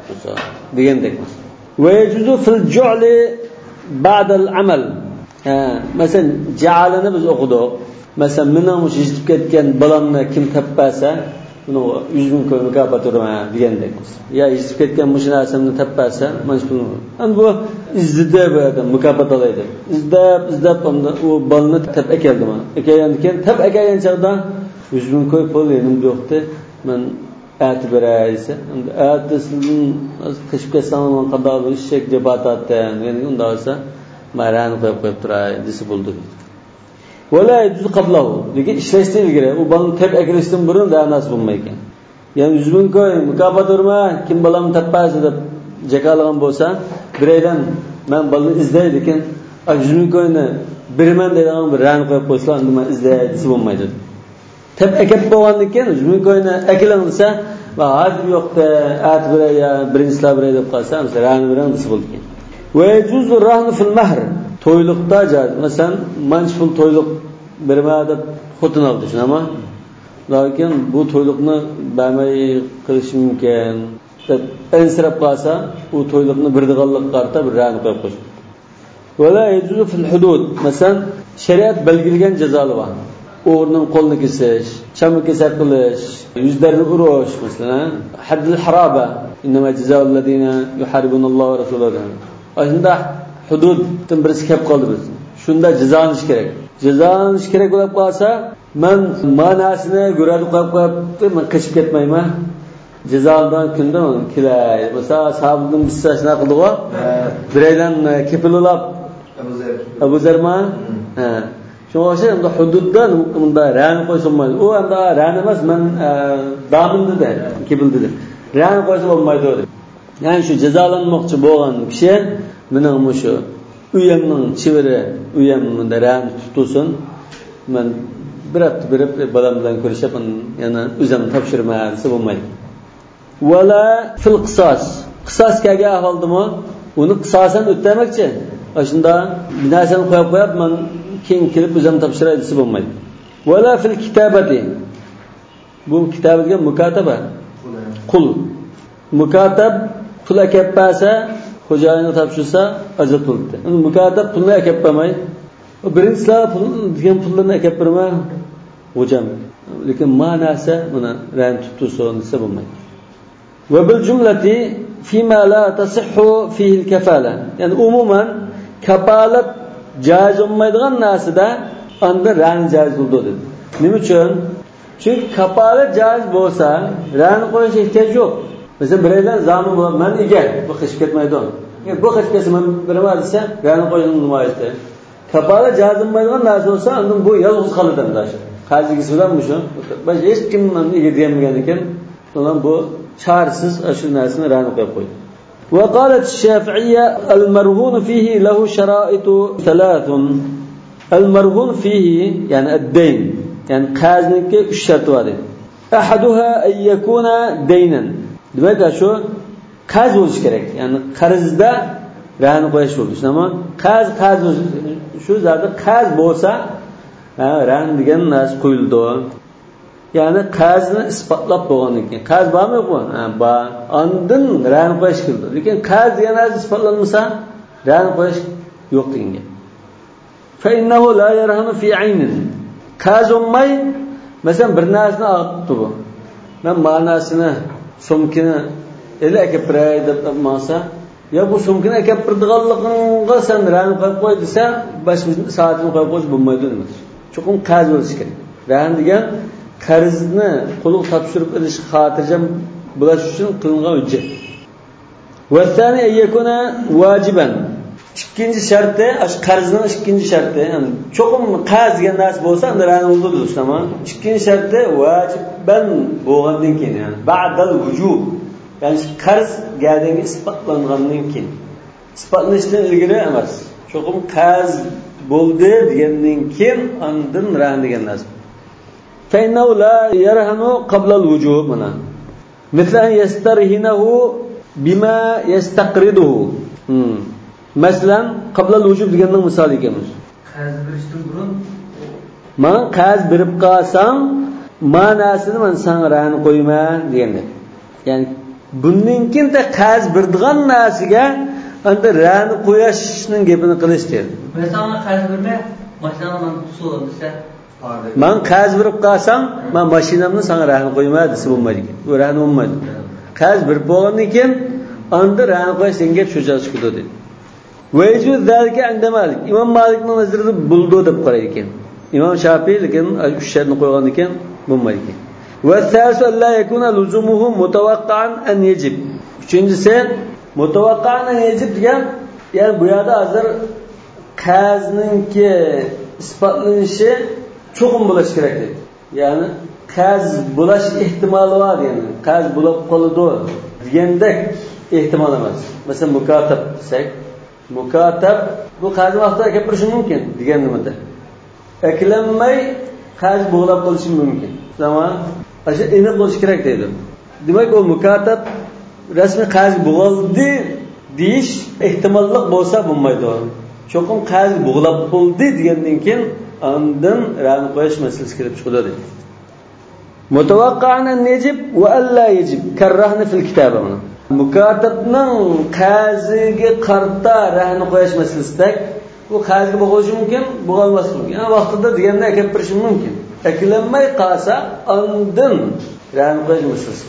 degandek. Va yajuzu fil ju'li ba'da al-amal. Ha, masalan, ja'alini biz o'qidik. Masalan, menam o'sha yetib ketgan balamni kim tappasa, uni yuz ming ko'y mukofot uraman degandek. Ya yetib ketgan mush narsamni tappasa, mana shu pulni. Endi bu izdida bo'ladi, mukofot olaydi. Izdab, izdab unda u balni tap ekeldimi? Ekelgandan keyin tap ekelgan chaqda yuz ming ko'y pul enim yo'qdi. Men aytib beraysa, endi aytisning qishib ketsan qanday bir ishak deb atatdan, endi unda olsa marani qo'yib qo'yib turay desa bo'ldi. Wala yujuz qablahu. Lekin ishlashdan ilgari u balni tap akilishdan burun danas bo'lmaydi. Ya'ni yuz ming ko'y mukofot urma, kim balamni tappasi deb jakalagan bo'lsa, biraydan men balni izlay, lekin yuz ming ko'yni biraman degan bir ran qo'yib qo'ysa, unda men izlay desa bo'lmaydi. Tap akib bo'lgandan keyin yuz ming ko'yni akilan desa, va hozir yo'qda, at biray ya birinchilar biray deb qolsa, ran bilan desa bo'ldi. Ve yajuzu rahnu fil mahr. To'yliqda joiz. Masalan, manchful to'yliq berma deb xotin oldi, shunami? Lekin bu to'yliqni bermay qilish mumkin. Deb ensirab qolsa, u to'yliqni birdiganlik qarta bir ran qo'yib qo'yish. Va la yajuzu fil hudud. Masalan, shariat belgilagan jazolar bor. O'g'rining qo'lini kesish, chamni kesak qilish, yuzlarini urish, masalan, haddul haraba. Innama jazaa'ul ladina yuharibunalloha va rasulahu. Aslında hududdan birisi kelib qoldi biz. Shunda jazolanish kerak. Jazolanish kerak bo'lib qolsa, men ma'nosini ko'radi qo'yib qo'yibdi, men qishib ketmayman. Jazoldan kunda kelay. Masalan, sahabning bisasini qildi-ku. Biraydan kepilolab Abu Zarma. Ha. Shunga o'xshaydi, unda hududdan unda ran qo'ysa bo'lmaydi. U unda ran emas, men damin dedi, kepil dedi. Ran qo'ysa bo'lmaydi dedi. Yani şu cezalanmoqchi bo'lgan kishi mening mushu uyamning chiviri uyamda ran tutulsin men bir hafta berib bolam bilan ko'rishib yana o'zim topshirman desa bo'lmaydi. Wala fil qisos. Qisos kelgan ahvoldimi uni qisosan o'tmoqchi. Shunda binasini qo'yib qo'yib men keyin kelib o'zim topshiray desa bo'lmaydi. Wala fil kitabati. Bu kitobga mukataba. Qul. Mukatab pul akapasa xo'jayini topshirsa ajr puldi. Uni mukatab pulni akapamay. Birinchilar pul degan pullarni akapirma xo'jam. Lekin ma'nosi buni ran tutsa desa bo'lmaydi. Va bil jumlati fima la tasihhu fihi al-kafala. Ya'ni umuman kafalat joiz bo'lmaydigan narsada anda ran joiz bo'ldi dedi. Nima uchun? Chunki kafalat joiz bo'lsa, ran qo'yish ehtiyoj yo'q. Mesela bireyden zamı var, ben ege, bu kışık etmeydi onu. Yani bu kışık etmeydi, ben birime adıysa, yani koyduğum numaraydı. Kapalı cazınmaydıgan nasıl olsa, ondan bu yalnız kalıdan da aşağı. Kazıgısı falan mı şu? Başka hiç kimden ege diyemeyken, ondan bu çaresiz aşırı narsını rana koyup koydu. وقالت الشافعية المرهون فيه له شرائط ثلاث. المرهون فيه يعني الدين. Yani kazınınki üç şartı var. أحدها أن يكون دينا. Demek ki şu kaz bo'lish kerak. Ya'ni qarzda rahn qo'yish bo'ldi. Ama qaz qaz shu zada qaz bo'lsa, ha, rahn degan narsa qo'yildi. Ya'ni qazni isbotlab bo'lgandan keyin qaz bormi yo'qmi? Ha, bor. Ondan rahn qo'yish kerak. Lekin qaz degan narsa isbotlanmasa, rahn qo'yish yo'q degan. Fa innahu la yarhanu fi 'aynin. Qaz olmay, masalan bir narsani olibdi bu. Men ma'nosini sumkini ele akapray deb masa ya bu sumkini akapirdiganligingga sen ran qo'yib qo'y desa boshqa soatini qo'yib qo'yish bo'lmaydi demakdir. Chuqur qarz bo'lishi kerak. Ran degan qarzni qo'lga topshirib olish xotirjam bo'lish uchun qilingan hujjat. Va thani yakuna vajiban. Ikkinchi sharti, ash qarzning ikkinchi sharti, ya'ni chuqur qarz degan narsa bo'lsa, unda ran bo'ldi do'stlar. Ikkinchi sharti vajiban bo'lgandan keyin, ya'ni ba'dal vujub. Ya'ni qarz geldiğinde isbotlangandan keyin. Isbotlanishdan ilgari emas. Chuqur qarz bo'ldi degandan keyin ondan ran degan narsa. Fa innahu la yarhanu qabla al-wujub mana. Mislan yastarhinahu bima yastaqriduhu. Hmm. Masalan, qabla al-wujub deganning misoli ekanmiz. Qarz berishdan burun men qarz berib qolsam, ma'nosini men senga ran qo'yma deganda. Ya'ni bundan da qarz berdigan narsaga anda ran qo'yishning gapini qilish deydi. Mesela qarz bermay, mashinamni tutib desa, men qarz berib qolsam, men mashinamni senga ran qo'yma desa bo'lmaydi ekan. Bu ran bo'lmaydi. Qarz berib bo'lgandan keyin anda ran qo'yish senga cho'cha chiqdi deydi. Vejud zalika anda Malik. İmam Malikning nazarida buldu deb qaraydi ekan. İmam Shafi'i lekin uch shartni qo'ygan ekan, bo'lmaydi ekan. Ve thalithu la yakuna luzumuhu mutawaqqa'an an yajib. Üçüncüsü mutawaqqa'an an yajib degan, ya'ni bu yerda hozir qazningki isbotlanishi cho'qim bo'lish kerak deydi. Ya'ni qaz bo'lish ehtimoli bor, ya'ni qaz bo'lib qoladi degandek ehtimol emas. Masalan, mukatab desak, mukatab bu qaz vaqtida gapirishi mumkin degan nimada. Aklanmay qaz bo'g'lab qolishi mumkin. Zaman aşağı enik bo'lish kerak deydi. Demak, o mukatab rasmiy qarz bo'g'ildi deyish ehtimollik bo'lsa bo'lmaydi. Cho'qim qarz bo'g'lab bo'ldi degandan keyin ondan ran qo'yish masalasi kelib chiqadi. Mutawaqqa'an yajib va alla yajib karrahni fil kitaba. Mukatabning qarziga qarta ran qo'yish masalasida bu qarzga bo'g'ishi mumkin, bo'g'olmasi mumkin. Yani vaqtida deganda gapirishi mumkin. Aklanmay qolsa ondan ran qo'yish masalasi.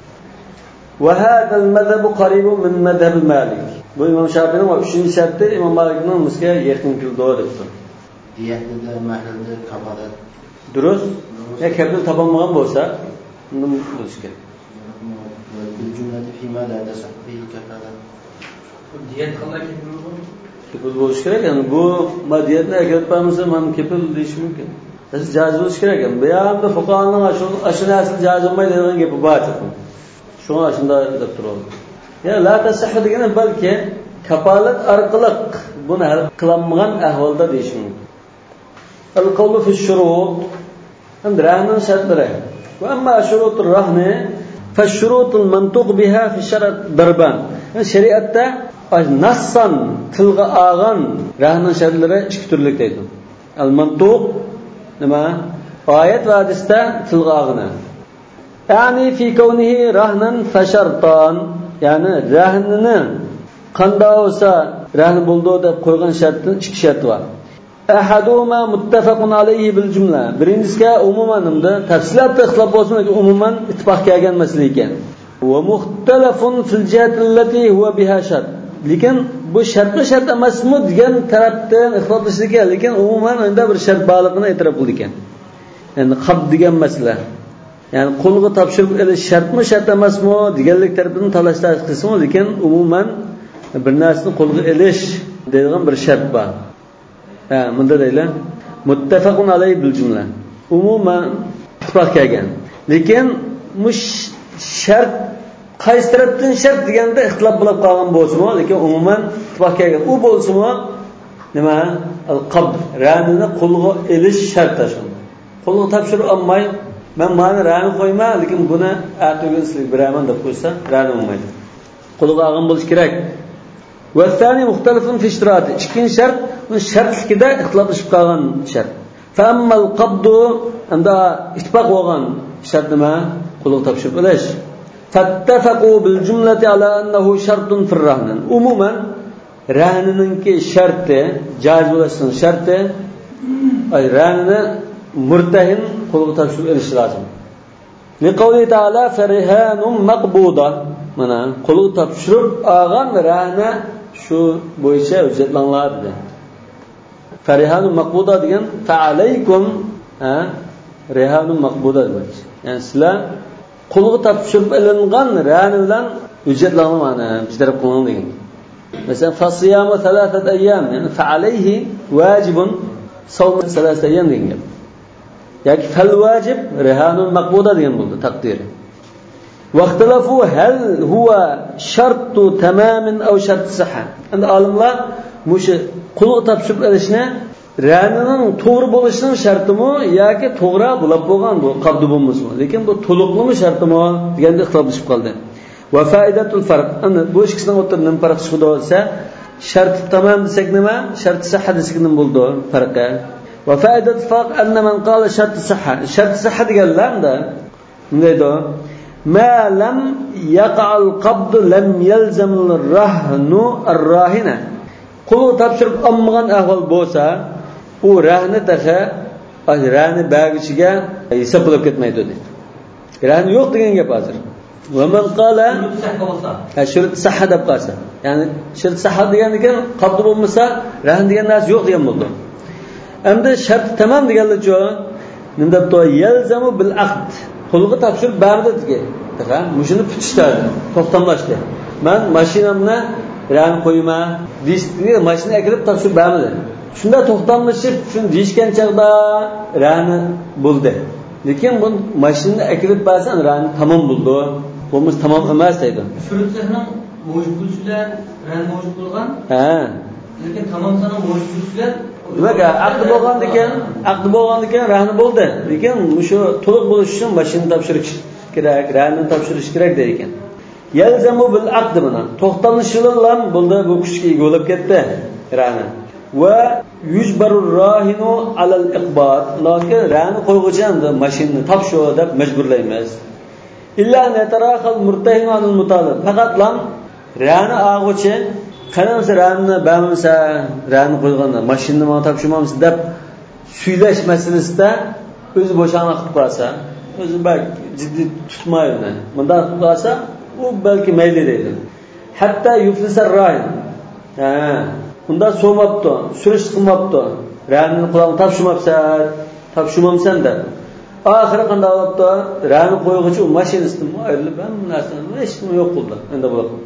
Va hada al-madhhab qaribun min madhhab Malik. Bu İmam Shafi'ning uchinchi sharti İmam Malikning misga yaqin keldi debdi. Diyatda mahalda kafalat. Durust. Ya kafil topolmagan bo'lsa, uni bo'lish kerak. Bu jumlada fima la tasahhil kafalat. diyat qanday kefil bo'ladi? Kefil bo'lish kerak. Yani bu madiyatni agar bo'lmasa, men kefil deyish mumkin. Siz joiz bo'lish kerak. Bu yerda fuqaroning ashuna asl joiz bo'lmaydi degan gapi bor. Shunga shunda deb turadi. Ya la tasahhil degani balki kafalat orqali buni hal qilinmagan ahvolda deyish mumkin. Al-qawlu fi shurut endi rahning shartlari. Va amma shurutur rahni fa shurutul mantuq biha fi sharat darban. Shariatda nassan tilga olgan rahning shartlari ikki turli deydi. Al-mantuq nima? Oyat va hadisda tilga olgan. Yani fi kawnihi rahnan fa shartan. Yani rahnini qanday bo'lsa rahn bo'ldi deb qo'ygan shartning ikki sharti bor. Ahaduma muttafaqun alayhi bil jumla. Birinchisi umuman unda tafsilotda ixtilof bo'lsin, umuman ittifoq kelgan masala ekan. Va muxtalafun fil jihati allati huwa biha shart. Lekin bu shartli shart emasmi degan tarafdan ixtiloflashdi ekan, lekin umuman unda bir shart borligini e'tirof qildi ekan. Endi qab degan masala. Ya'ni qo'lga topshirib olish shartmi, shart emasmi deganlik tarafdan talashlar qilsin, lekin umuman bir narsani qo'lga olish degan bir shart bor. Ha, bunda deylar muttafaqun alayhi bil jumla. Umuman ittifoq kelgan. Lekin mush shart qaysi tarafdan shart deganda ixtilof bo'lib qolgan bo'lsa-mu, lekin umuman ittifoq kelgan. U bo'lsa-mu nima? Al-qabd, ranini qo'lga olish shart tashun. Qo'lga topshirib olmay, men ma'ni rani qo'yma, lekin buni ato'g'islik biraman deb qo'ysa, rani bo'lmaydi. Qo'lga olgan bo'lish kerak. Va thani muxtalifun fi ishtirati. Ikkinchi shart bu shartlikda ixtiloflashib qolgan shart. Fa ammal qabdu anda ittifoq bo'lgan shart nima? Qo'lga topshirib olish. Fattafaqu bil jumlati ala annahu shartun fi rahn. Umuman rahniningki sharti, joiz bo'lishning sharti ay rahnini murtahin qo'lga topshirib olish lozim. Li qawli ta'ala farihanum maqbuda. Mana qo'lga topshirib olgan rahna shu bo'yicha hujjatlanlar dedi. Farihanum maqbuda degan fa'alaykum ha rihanum maqbuda demak. Ya'ni sizlar qo'lga topshirib olingan rahna bilan hujjatlanma mana bizlar qo'lga degan. Masalan fasiyamu thalathat ayyam yani fa'alayhi wajibun sawm thalathat ayyam degan. Yoki fal vojib rihanun maqbuda degan bo'ldi taqdiri. Vaqtalafu hal huwa shartu tamamin aw shart sihha. Endi olimlar mushi qo'lga topshirib olishni ranining to'g'ri bo'lishining shartimi yoki to'g'ri bo'lib bo'lgan bu qabdi bo'lmasmi? Lekin bu to'liqlimi shartimi deganda ixtiloflashib qoldi. Va foidatul farq. Endi bu ikkisining o'rtasida nima farq chiqdi desa, shart tamam desak nima, shart sihha desak nima bo'ldi farqi? Va foidat farq anna man qala shart sihha. Shart sihha deganlarda nima ma lam yaqa'al qabd lam yalzam ar-rahnu ar-rahina. Qo'lga topshirib olmagan ahvol bo'lsa, u rahni taqa rahni bagichiga hisoblab ketmaydi dedi. Rahni yo'q degan gap hozir. Va man qala shart sihha deb qolsa, ya'ni shart sihha degan ekan qabd bo'lmasa, rahn degan narsa yo'q degan bo'ldi. Endi shart tamam deganlar-chi, nima debdi? Yalzamu bil aqd. Qo'lga topshirib berdi dedi. Taqa, mushuni putishdi, to'xtamlashdi. Men mashinamni rahn qo'yma, deyishdi, mashina akirib topshirib berdi. Shunda to'xtamlashib, shuni deyishgan chaqda rahni bo'ldi. Lekin bu mashinani akirib bersan, rahni tamom bo'ldi. Bo'lmasa tamom emas deydi. Shurutlarning mavjud bo'lishi bilan rahn mavjud bo'lgan. Ha. Lekin tamom sana mavjud bo'lishi bilan nimaga aqd bo'lgan ekan, aqd bo'lgan ekan rahni bo'ldi. Lekin shu to'liq bo'lish uchun mashinani topshirish kerak, rahni topshirish kerak deydi ekan. Yalzamu bil aqd buna. To'xtalishi bilan bo'ldi, bu kuchga ega bo'lib ketdi rahni. Va yujbarur rahinu alal iqbat. Lekin rahni qo'yg'ichanda mashinani topshir deb majburlaymiz. Illa nataraxal murtahin anil mutalib. Faqat lam rahni og'uchi qanamsa rahni bamsa rahni qo'yganda mashinani mana topshirmamiz deb suylash masalasida o'zi bo'shana qilib qo'ysa, o'zi balki jiddiy tutmaydi. Bunday qilib qo'ysa, u balki mayli deydi. Hatto yuflisar rahin. Ha, unda so'mabdi, surish qilmabdi. Rahni qulog'ini topshirmabsan, topshirmamsan deb. Oxiri qanday bo'libdi? Rahni qo'yg'ichi u mashinasidan ayrilib, hamma narsani hech nima yo'q bo'ldi. Endi bo'ladi.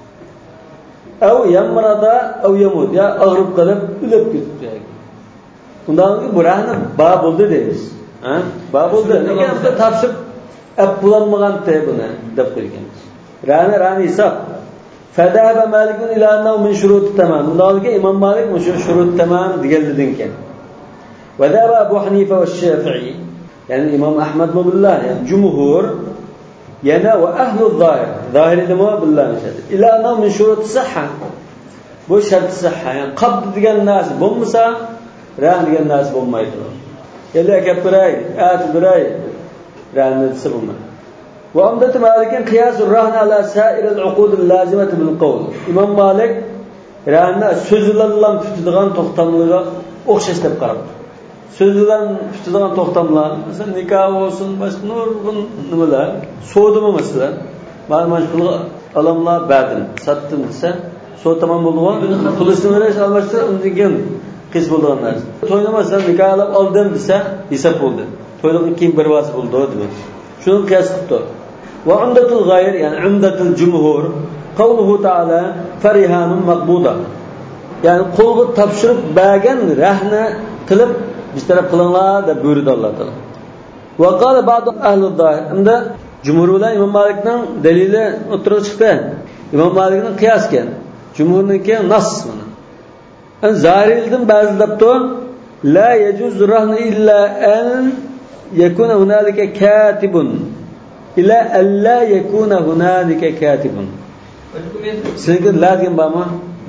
Aw yamrada aw yamut ya og'rib qolib o'lib ketdi. Undan keyin bu rahni ba bo'ldi deymiz. Ha? Ba bo'ldi. Lekin bu topshirib aplanmagan te buni deb qo'yganmiz. Rahni rahni hisob. Fadaba Malikun ila annahu min shurut tamam. Bundan İmam Malik şu shurut tamam deganligidan keyin. Vadaba Abu Hanifa va Shafi'i. Yani İmam Ahmad va billah, yani jumhur yana va ahlu zahir. Zahirida mo billah dedi. Ila annahu min shurut sihha. Bu shart sihha. Yani qabd degan narsa bo'lmasa, ran degan narsa bo'lmaydi. Ela kapiray, at biray. Ran desa bo'lmaydi. Ve amdet Malik'in kıyasur rahne ala sairil uqudil lazimeti bil qawl. İmam Malik rahne sözülerle tutulan toxtamlığa oxşaş dep qarab. Sözülen tutulan toxtamlar, mesela nikah olsun, başka nurgun nimalar, so'dimi mesela. Mana mana shu alamlar ba'din satdim desa, so tamam bo'lgan, pulini berish almashtirib undan keyin qis bo'lgan narsa. To'ynamasdan nikah olib oldim desa, hisob bo'ldi. To'ydan keyin bir vaqt bo'ldi demak. Şunu kıyas qildi. Ve umdatul gayr, yani umdatul cumhur, qavluhu ta'ala farihanun maqbuda. Yani qo'lga topshirib bergan rahna qilib biz taraf qilinglar deb buyurdi Alloh taolo. Ve qala ba'd ahli zahir, unda jumhur bilan Imom Malikning dalili o'tirib chiqdi. Imom Malikning qiyas ekan. Jumhurniki nas mana. An zahirdan ba'zilabdi la yajuz rahna illa an yakuna hunalika katibun ila alla yakuna hunalika katibun. Sizga la degan bormi?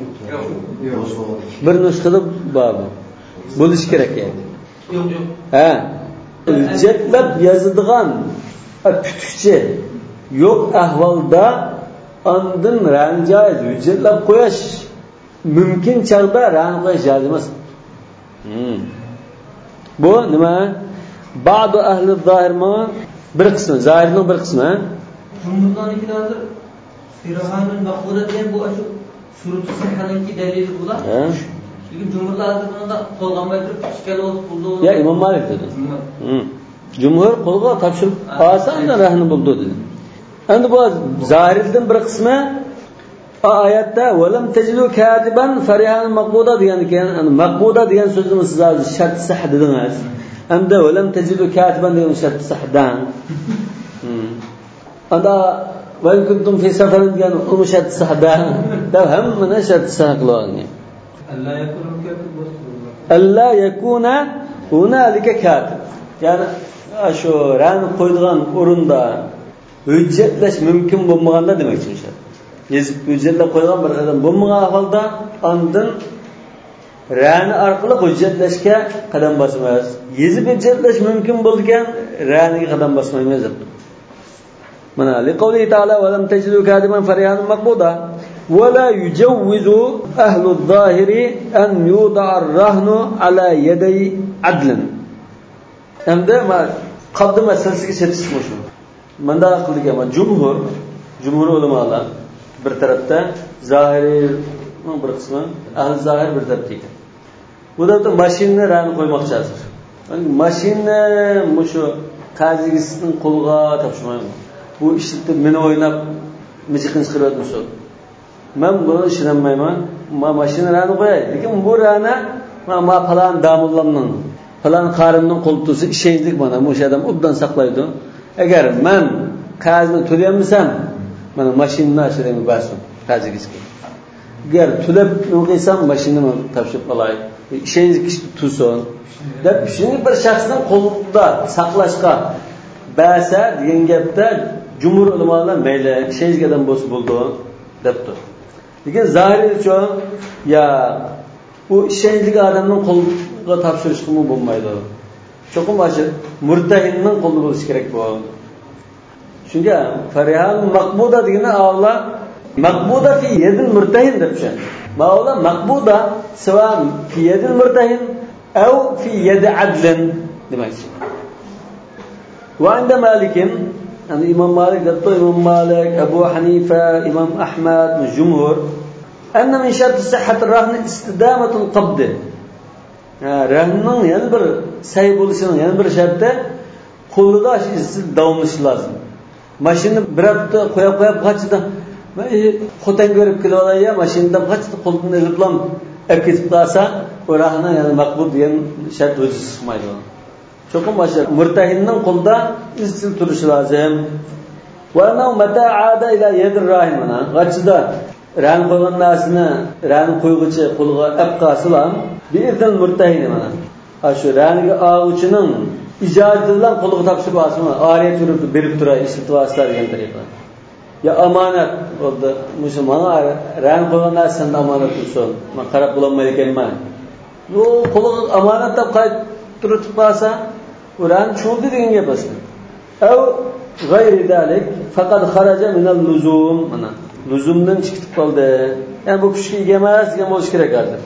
Bir nusxada bor. Bo'lish kerak yani. Yo'q, yo'q. Ha. Hujjatlab yozadigan putukchi yo'q ahvolda andin ran joiz hujjatlab qo'yish mumkin chog'da ran qo'yish joiz emas. Hmm. Bu nima? Ba'du ahli zahir ma bir qismi, zahirning bir qismi. Jumhurlarning hozir Firahanun maqbuda degan bu shu suruti sahhaniki dalili bular. Lekin jumhurlar bunda qo'lganmay turib ishkal bo'ldi. Ya Imom Malik dedi. Hmm. Jumhur qo'lga topshirib osonda rahni bo'ldi dedi. Endi bu zahirdan bir qismi oyatda valam tajidu katiban farihanun maqbuda degan ekan. Maqbuda degan so'zni siz hozir shart sah dedingiz. Anda valam tajidu katiban degan shart sahdan. Anda va in kuntum fi safarin degan u shart sahdan. Da hammani shart sah qilgan. Allah yakuna katib bo'lsin. Allah yakuna hunalika katib. Yani shu ran qo'ydigan o'rinda hujjatlash mumkin bo'lmaganda demakchi o'sha. Yezib hujjatlab qo'ygan bir odam bo'lmagan ahvolda ondan rani orqali hujjatlashga qadam bosmaymiz. Yezib hujjatlash mumkin bo'lgan raniga qadam bosmaymiz deb. Mana liqawli ta'ala va lam tajidu kadiban farihanun maqbuda va la yujawwizu ahlu adh-dhahiri an yuda'a ar-rahnu ala yaday adlin. Endi ma qaddim masalasiga yetishmoq shu. Manda qildik ama jumhur, jumhur ulamolar bir tarafda, zahirning bir qismi, ahli zahir bir tarafda ekan. Bu da mashinani rani qo'ymoqchi hozir. Mashina mushu qazigisning qo'lga topshirmayman. Bu ishni meni o'ynab mijiqini chiqaryapmiz. Men buni ishonmayman. Ma mashina rani qo'yay. Lekin bu rani ma falan damullamning falan qarimning qo'ltusi ishonchlik mana bu odam obdan saqlaydi. Agar men qazni to'layamsam, mana mashinani ashiraymi basim qazigisga. Agar to'lab o'qiysam mashinani topshirib olay. Ishonchlik ishni tuson. Deb shuni bir shaxsning qo'lida saqlashga ba'sa degan gapda jumhur ulamolar mayli ishonchlik odam bo'lsa bo'ldi debdi. Lekin zahir uchun ya u ishonchlik odamning qo'lga topshirish qilib bo'lmaydi. Cho'qim ochiq murtahinning qo'lida bo'lishi kerak bu. Shunga farihan maqbuda degani avla maqbuda fi yadil murtahin deb tushun. Ma'ula maqbuda sawa fi yadil murtahin aw fi yad adlin demakchi. Va inda Malikin, yani İmam Malik, Datto İmam Malik, Abu Hanifa, İmam Ahmad, Jumhur, anna min shart sihhat ar-rahn istidamatu al-qabd. Ha, rahning yana bir say bo'lishining yana bir sharti qo'lida izsiz davomlashi lozim. Mashina bir hafta qo'yib qo'yib qachida xo'tan ko'rib kelib olaya mashinada qachida qo'lini iliblam olib ketib qolsa, u rahni yana maqbul degan shart o'zi chiqmaydi. Cho'qim boshqa murtahinning qo'lida izsiz turishi lozim. Va ana mata aada ila yadir rahimana qachida ran qo'ygan narsani ran qo'yg'ichi qo'lga olib qolsalam bi'idil murtahin mana shu ranga oluvchining ijozati bilan qo'lga topshirib olsinmi oriyat turib berib turay ishlatib olsalar degan tariqa ya omonat bo'ldi musulmonga ran qo'ygan narsani omonat tursin man qarab bo'lolmaydi ekanman yo qo'lga omonat deb qaytirib qolsa uran cho'ldi degan gap aslida أو غير ذلك فقد خرج من اللزوم mana luzumdan chiqib qoldi yani bu kuchga ega emas degan bo'lish kerak hozir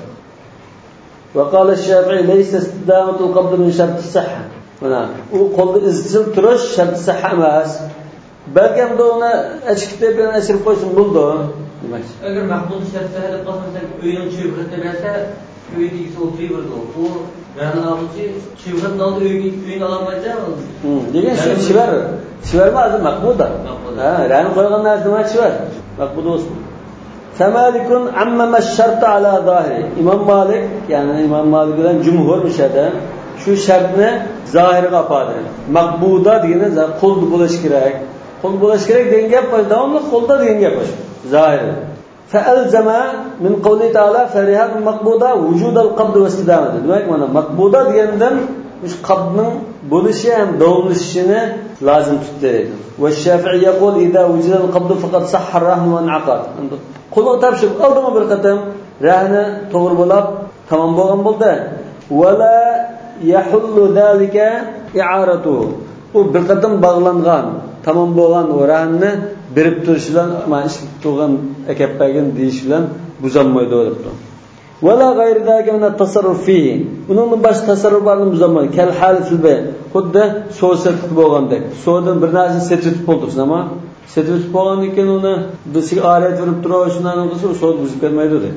وقال الشافعي ليس استدامة القبض من شرط الصحة mana u qo'lda izchil turish shart sahha emas balkim uni achikda bilan asirib qo'ysin bo'ldi demak agar maqbul shart sahha deb qolsa uyning chivrilib bersa uydagi suv chivrildi u yani abuchi chivrildi oldi uyga uyni ololmaydi degan shu chivar chivarma maqbuda ha ran qo'ygan narsa nima chivar maqbud bo'lsin famalikun ammama ash-shart ala zahiri imom malik ya'ni imom malik bilan jumhur mishada shu shartni zohiriga oladi maqbuda degani qo'lda bo'lish kerak qo'l bo'lish kerak degan gap davomli qo'lda degan gap zohiri فألزم من قوله تعالى فرهان مقبوضة وجود القبض واستدامة demak mana maqbuda degandan ish qabdning bo'lishi ham davomlashishini lozim tutdi va Shafi'i yaqul idza wujida al-qabd faqad sahha ar-rahn wa in'aqad qo'lga topshirib oldimi bir qatam rahni to'g'ri bo'lib tamom bo'lgan bo'ldi wala yahullu zalika i'aratu u bir qatam bog'langan tamom bo'lgan rahni berib turish bilan mana ishib turgan akapagin deyish bilan buzolmaydi debdi wala g'ayridagi min at-tasarruf fihi uning boshqa tasarruflarni buzolmaydi kal hal filba xuddi so'satib bo'lgandek so'dan bir narsa setib bo'ldi ama setib bo'lgandan keyin uni bizga oriyat berib turib shundan qilsa so'd buzib kelmaydi dedi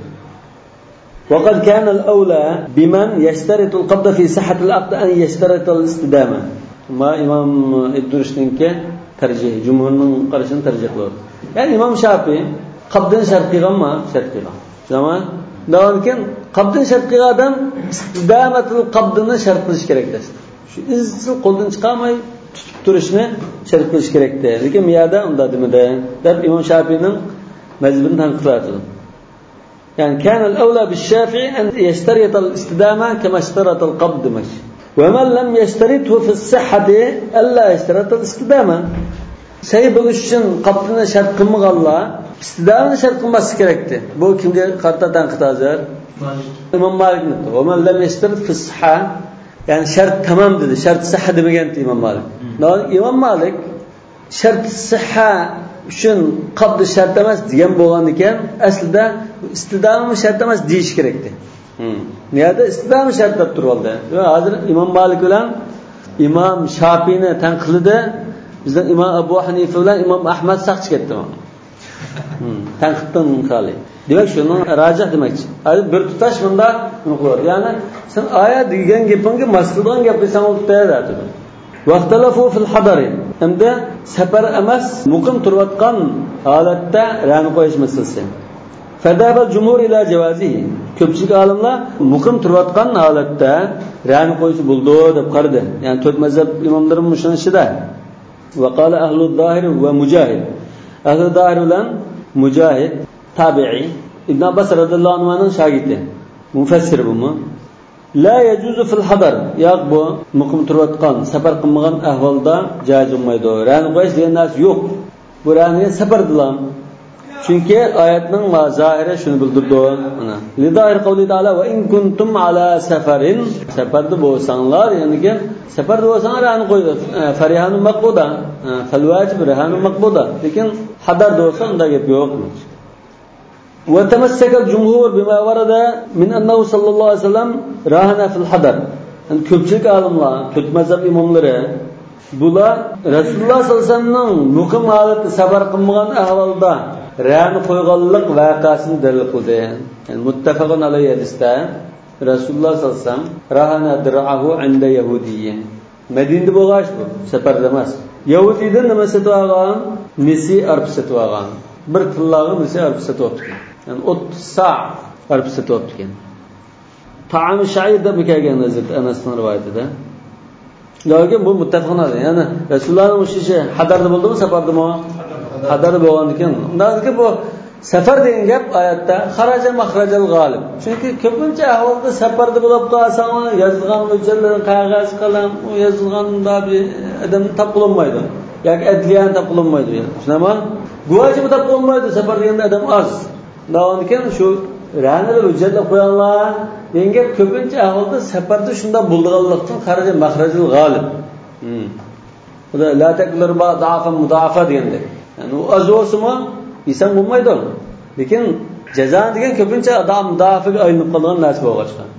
وقد كان الأولى بمن يشترط القبض في صحة العقد أن يشترط الاستدامة ما إمام الدرشنينكه tarjih jumhurning qarashini tarjih qiladi ya'ni imom Shafiy qabdin shart qilganmi shart qilgan zaman davomkin qabdin shart qilgan odam istidamatul qabdini shart qilish kerak desa shu izchil qo'ldan chiqarmay tutib turishni shart qilish kerak de lekin bu yerda unda demada deb imom Shafiyning mazhabini tanqid ya'ni kana al-awla bish-Shafi'i an yashtarita al-istidama kama ishtarata al-qabd mashi ومن لم يشترطه في الصحة ألا يشترط الاستدامة şey bo'lish uchun qabdini shart qilmaganlar istidamani shart qilmasi kerakdi bu kimga qarta tanqid hozir imom Malikni va man lam yashtarit fi sihha ya'ni shart tamom dedi shart sihha demagan imom Malik imom Malik shart sihha uchun qabdi shart emas degan bo'lgan ekan aslida istidamani shart emas deyish kerakdi niyada istidam shart deb turibdi hozir imom Malik bilan imom Shafiyni tanqidida bizdan imom Abu Hanifa bilan imom Ahmad saqchi ketdi tanqiddan xoli demak shuni rajih demakchi hozir bir tutash bunda uni qo'yadi ya'ni sen oyat degan gapingga mas'uldan gap qilsang o'tadi vaqtalafu fil hadari hamda safar emas muqim turayotgan holatda ran qo'yish masalasi fadaba jumhur ila jawazihi ko'pchilik olimlar muqim turayotgan holatda ran qo'yish bo'ldi deb qaradi ya'ni to'rt mazhab imomlarimiz shuni ichida va qala ahlu zohir va mujahid ahlu zohir bilan mujahid tabi'i ibn Abbas radhiyallohu anhuning shogirdi mufassir bumi la yajuzu fil hadar yo'q bu muqim turayotgan safar qilmagan ahvolda joiz bo'lmaydi ran qo'yish degan narsa yo'q bu ranni safardilar chunki oyatning zohiri shuni bildirdi mana lidoir qavli taala va in kuntum ala safarin safarda bo'lsanglar ya'ni ki safarda bo'lsanglar ran qo'ydi farihanu maqbuda fal vajib rahanu maqbuda lekin hadar bo'lsa unda gap yo'q va tamassaka jumhur bima warada min annahu sallallohu alayhi vasallam rahana fil hadar ko'pchilik olimlar to'rt mazhab imomlari bular rasululloh sallallohu alayhi vasallamning muqim holatda safar qilmagan ahvolda ran qo'yganlik voqeasini dalil qildi ya'ni muttafaqun alayhi hadisda rasululloh sallallohu alayhi vasallam rahana dir'ahu inda yahudiyyin madinada bo'lg'ash bu safarda emas yahudiydan nima sotib olgan misi arp sotib olgan bir tillog'i misi arp sotib olibdi ya'ni o'ttiz sa arp sotib olibdi ekan taam sha'ir deb kelgan hazrat Anasning rivoyatida lekin bu muttafaqun alayhi ya'ni rasulullohning o'shishi hadarda bo'ldimi safardami hadar bo'lgan ekan undan bu Safar degan gap oyatda xaraja maxrajal g'olib. Chunki ko'pincha ahvolda safarda bo'lib qolsang, yozilgan hujjatlar, qog'oz, qalam, u yozilgan babi adam topilmaydi. Yoki adliyani topilmaydi. Shunaman, guvohni topilmaydi, safar deganda adam oz. Davomkeyin shu ra'nlar hujjatlar qo'yanlar degan gap ko'pincha ahvolda safarda shunda bo'lganlikdan xaraja maxrajal g'olib. Hmm. Xudo la taklar ba da'afan mudafa deganda. Ya'ni u oz bo'lsa-mu inson bo'lmaydi. Lekin jazo degan ko'pincha adam mudafiga aylanib qolgan narsa bo'lgan.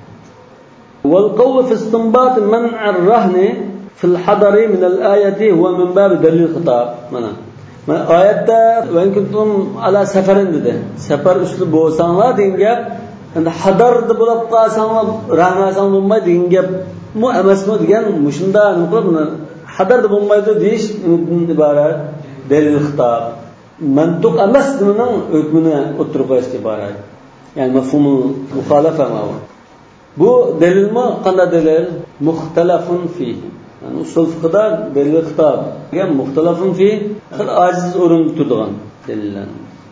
Wal qawl fi istinbat man' ar-rahn fi al-hadar min al-ayati huwa min bab dalil khitab. Mana. Mana oyatda va in kuntum ala safarin dedi. Safar uslub bo'lsanglar degan gap, endi hadarda bo'lib qolsanglar, rahmasang bo'lmaydi degan gap mu emasmi degan mushunda nima qilib hadarda bo'lmaydi deyish iborat dalil khitab. Mantuq emas demening hukmini o'tirib qo'yishga iborat. Ya'ni mafhumul muxalafa ma bu. Bu dalilmi qanday dalil? Muxtalafun fi. Yani usul fiqhda dalil xitob degan muxtalafun fi xil ojiz o'rinda turadigan dalillar.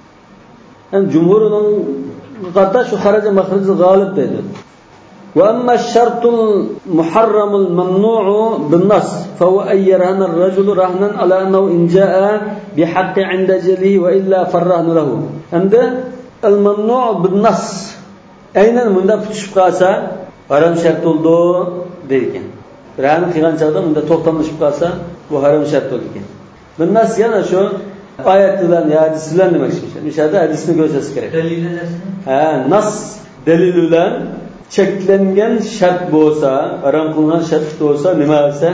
Yani jumhurning qatta shu xaraja maxraj g'olib dedi. وأما الشرط المحرم الممنوع بالنص فهو أن يرهن الرجل رهنا على أنه إن جاء بحق عند أجله وإلا فالرهن له. عند الممنوع بالنص أين من ده فتشب قاسا haram şart oldu derken. Rəhn qilgan chaqda bunda to'xtamlashib qolsa, bu haram shart bo'ldi ekan. Bundan yana shu oyatlar, hadislar nima deyishadi? O'shada hadisni ko'rsatish kerak. Dalillar. Ha, nas dalil bilan cheklangan shart bo'lsa, haram qilgan shart bo'lsa, nima bo'lsa,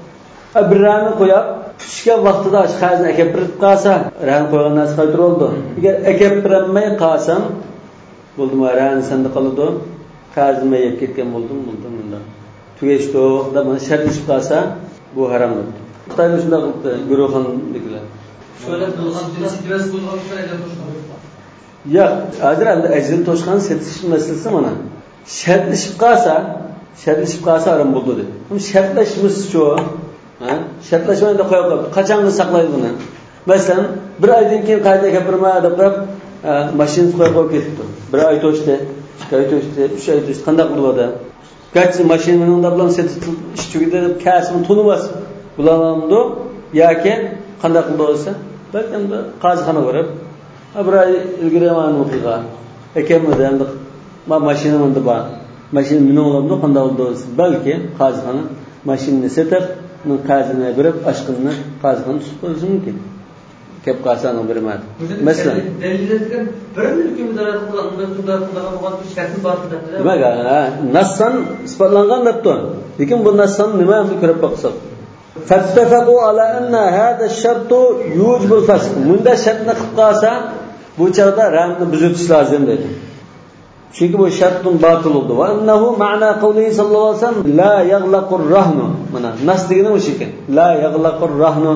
birani qo'yib, tutishgan vaqtida qazni akabirib qolsa, rəhn qo'ygan narsa qaytirib oldi. Agar akabirmay qolsam, bo'ldimi, rəhn senda qoladi. Qazni yeb ketgan bo'ldim, bo'ldim bunda. Tugashdi, da mana shart ishib qolsa, bu haram bo'ldi. Xitoyda shunday qildi, guruhxonliklar. Şöyle bulgan, biraz bulgan şöyle to'shgan. Yo'q, hozir endi ajil to'shgan setish masalasi mana. Shartlashib qolsa, shartlashib qolsa harom bo'ldi dedi. Buni shartlashmiz-chu, ha? Shartlashmay deb qo'yib qo'ydi. Qachonga saqlaydi buni? Masalan, bir oydan keyin qayta gapirma deb qo'yib, mashinani qo'yib qo'yib ketdi. Bir oy to'shdi, ikki oy to'shdi, uch oy to'shdi. Qanday qiladi? Garchi mashinani unda bilan setib ish tugidi deb kasbini tunmas. Bulamamdi yoki qanday qildi bo'lsa, balki qozixona ko'rib, bir oy ilgari mana o'qiga. Ekanmidi endi ma mashinamda bor. Mashina meni olamdi qanday bo'ldi bo'lsa, balki qozixona mashinani setib, uni qazini berib, ashqinni qozixona tutib qo'yishi mumkin. Kep qasani bermadi. Masalan, dalillarga bir mumkin mudorat qilgan, mudorat qilgan bo'lgan shartni bor deb. Demak, ha, nassan isbotlangan debdi. Lekin bu nassan nima deb ko'rib baqsak. Fattafaqu ala anna hada ash-shart yujib al-fasq. Bunda shartni qilib qolsa, bu chaqda ramni buzitish lozim dedi. Chunki bu shartning batil bo'ldi. Va annahu ma'na qawlihi sallallohu alayhi vasallam la yaghlaqur rahnu. Mana nas degani o'sha ekan. La yaghlaqur rahnu.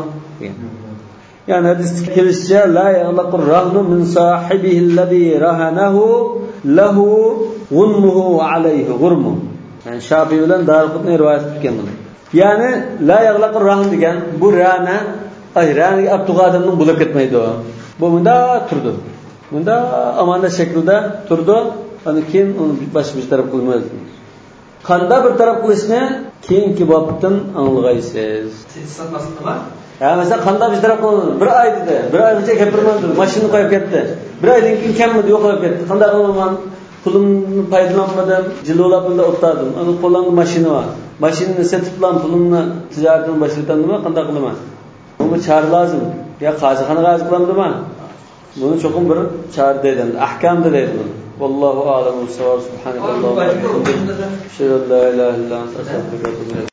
Yani hadisde kelishicha la yaghlaqur rahnu min sahibihi alladhi rahanahu lahu ghunmuhu wa alayhi ghurmu. Yani Şafi bilan Darqutni rivoyat etgan buni. Yani la yaghlaqur rahn degan bu rana ay raniga abtuqadimning bo'lib ketmaydi. Bu bunda turdi. Bunda amonat shaklda turdi. Ani keyin uni boshqa bir taraf qilmaydi. Qanday bir taraf qilishni keyingi bobdan anglaysiz. Satmasdimi? Ya mesela qanday bir taraf qildi? Bir oy dedi. Bir oygacha gapirmadi, mashinani qo'yib ketdi. Bir oydan keyin kammi yo'q qo'yib ketdi. Qanday qilaman? Pulimni foydalanmadim, jilolab bunda o'tdim. Ani qo'llangan mashina bor. Mashinani setiblan pulimni tijoratini boshlatamdimi? Qanday qilaman? Bunga chora lozim. Ya qozixona g'oz qilamdimi? Buni cho'qim bir chora deydi. Ahkam deydi buni. Vallohu a'lam. Subhanallahi va bihamdihi. Shalla la ilaha illa anta astaghfiruka va atubu ilayk.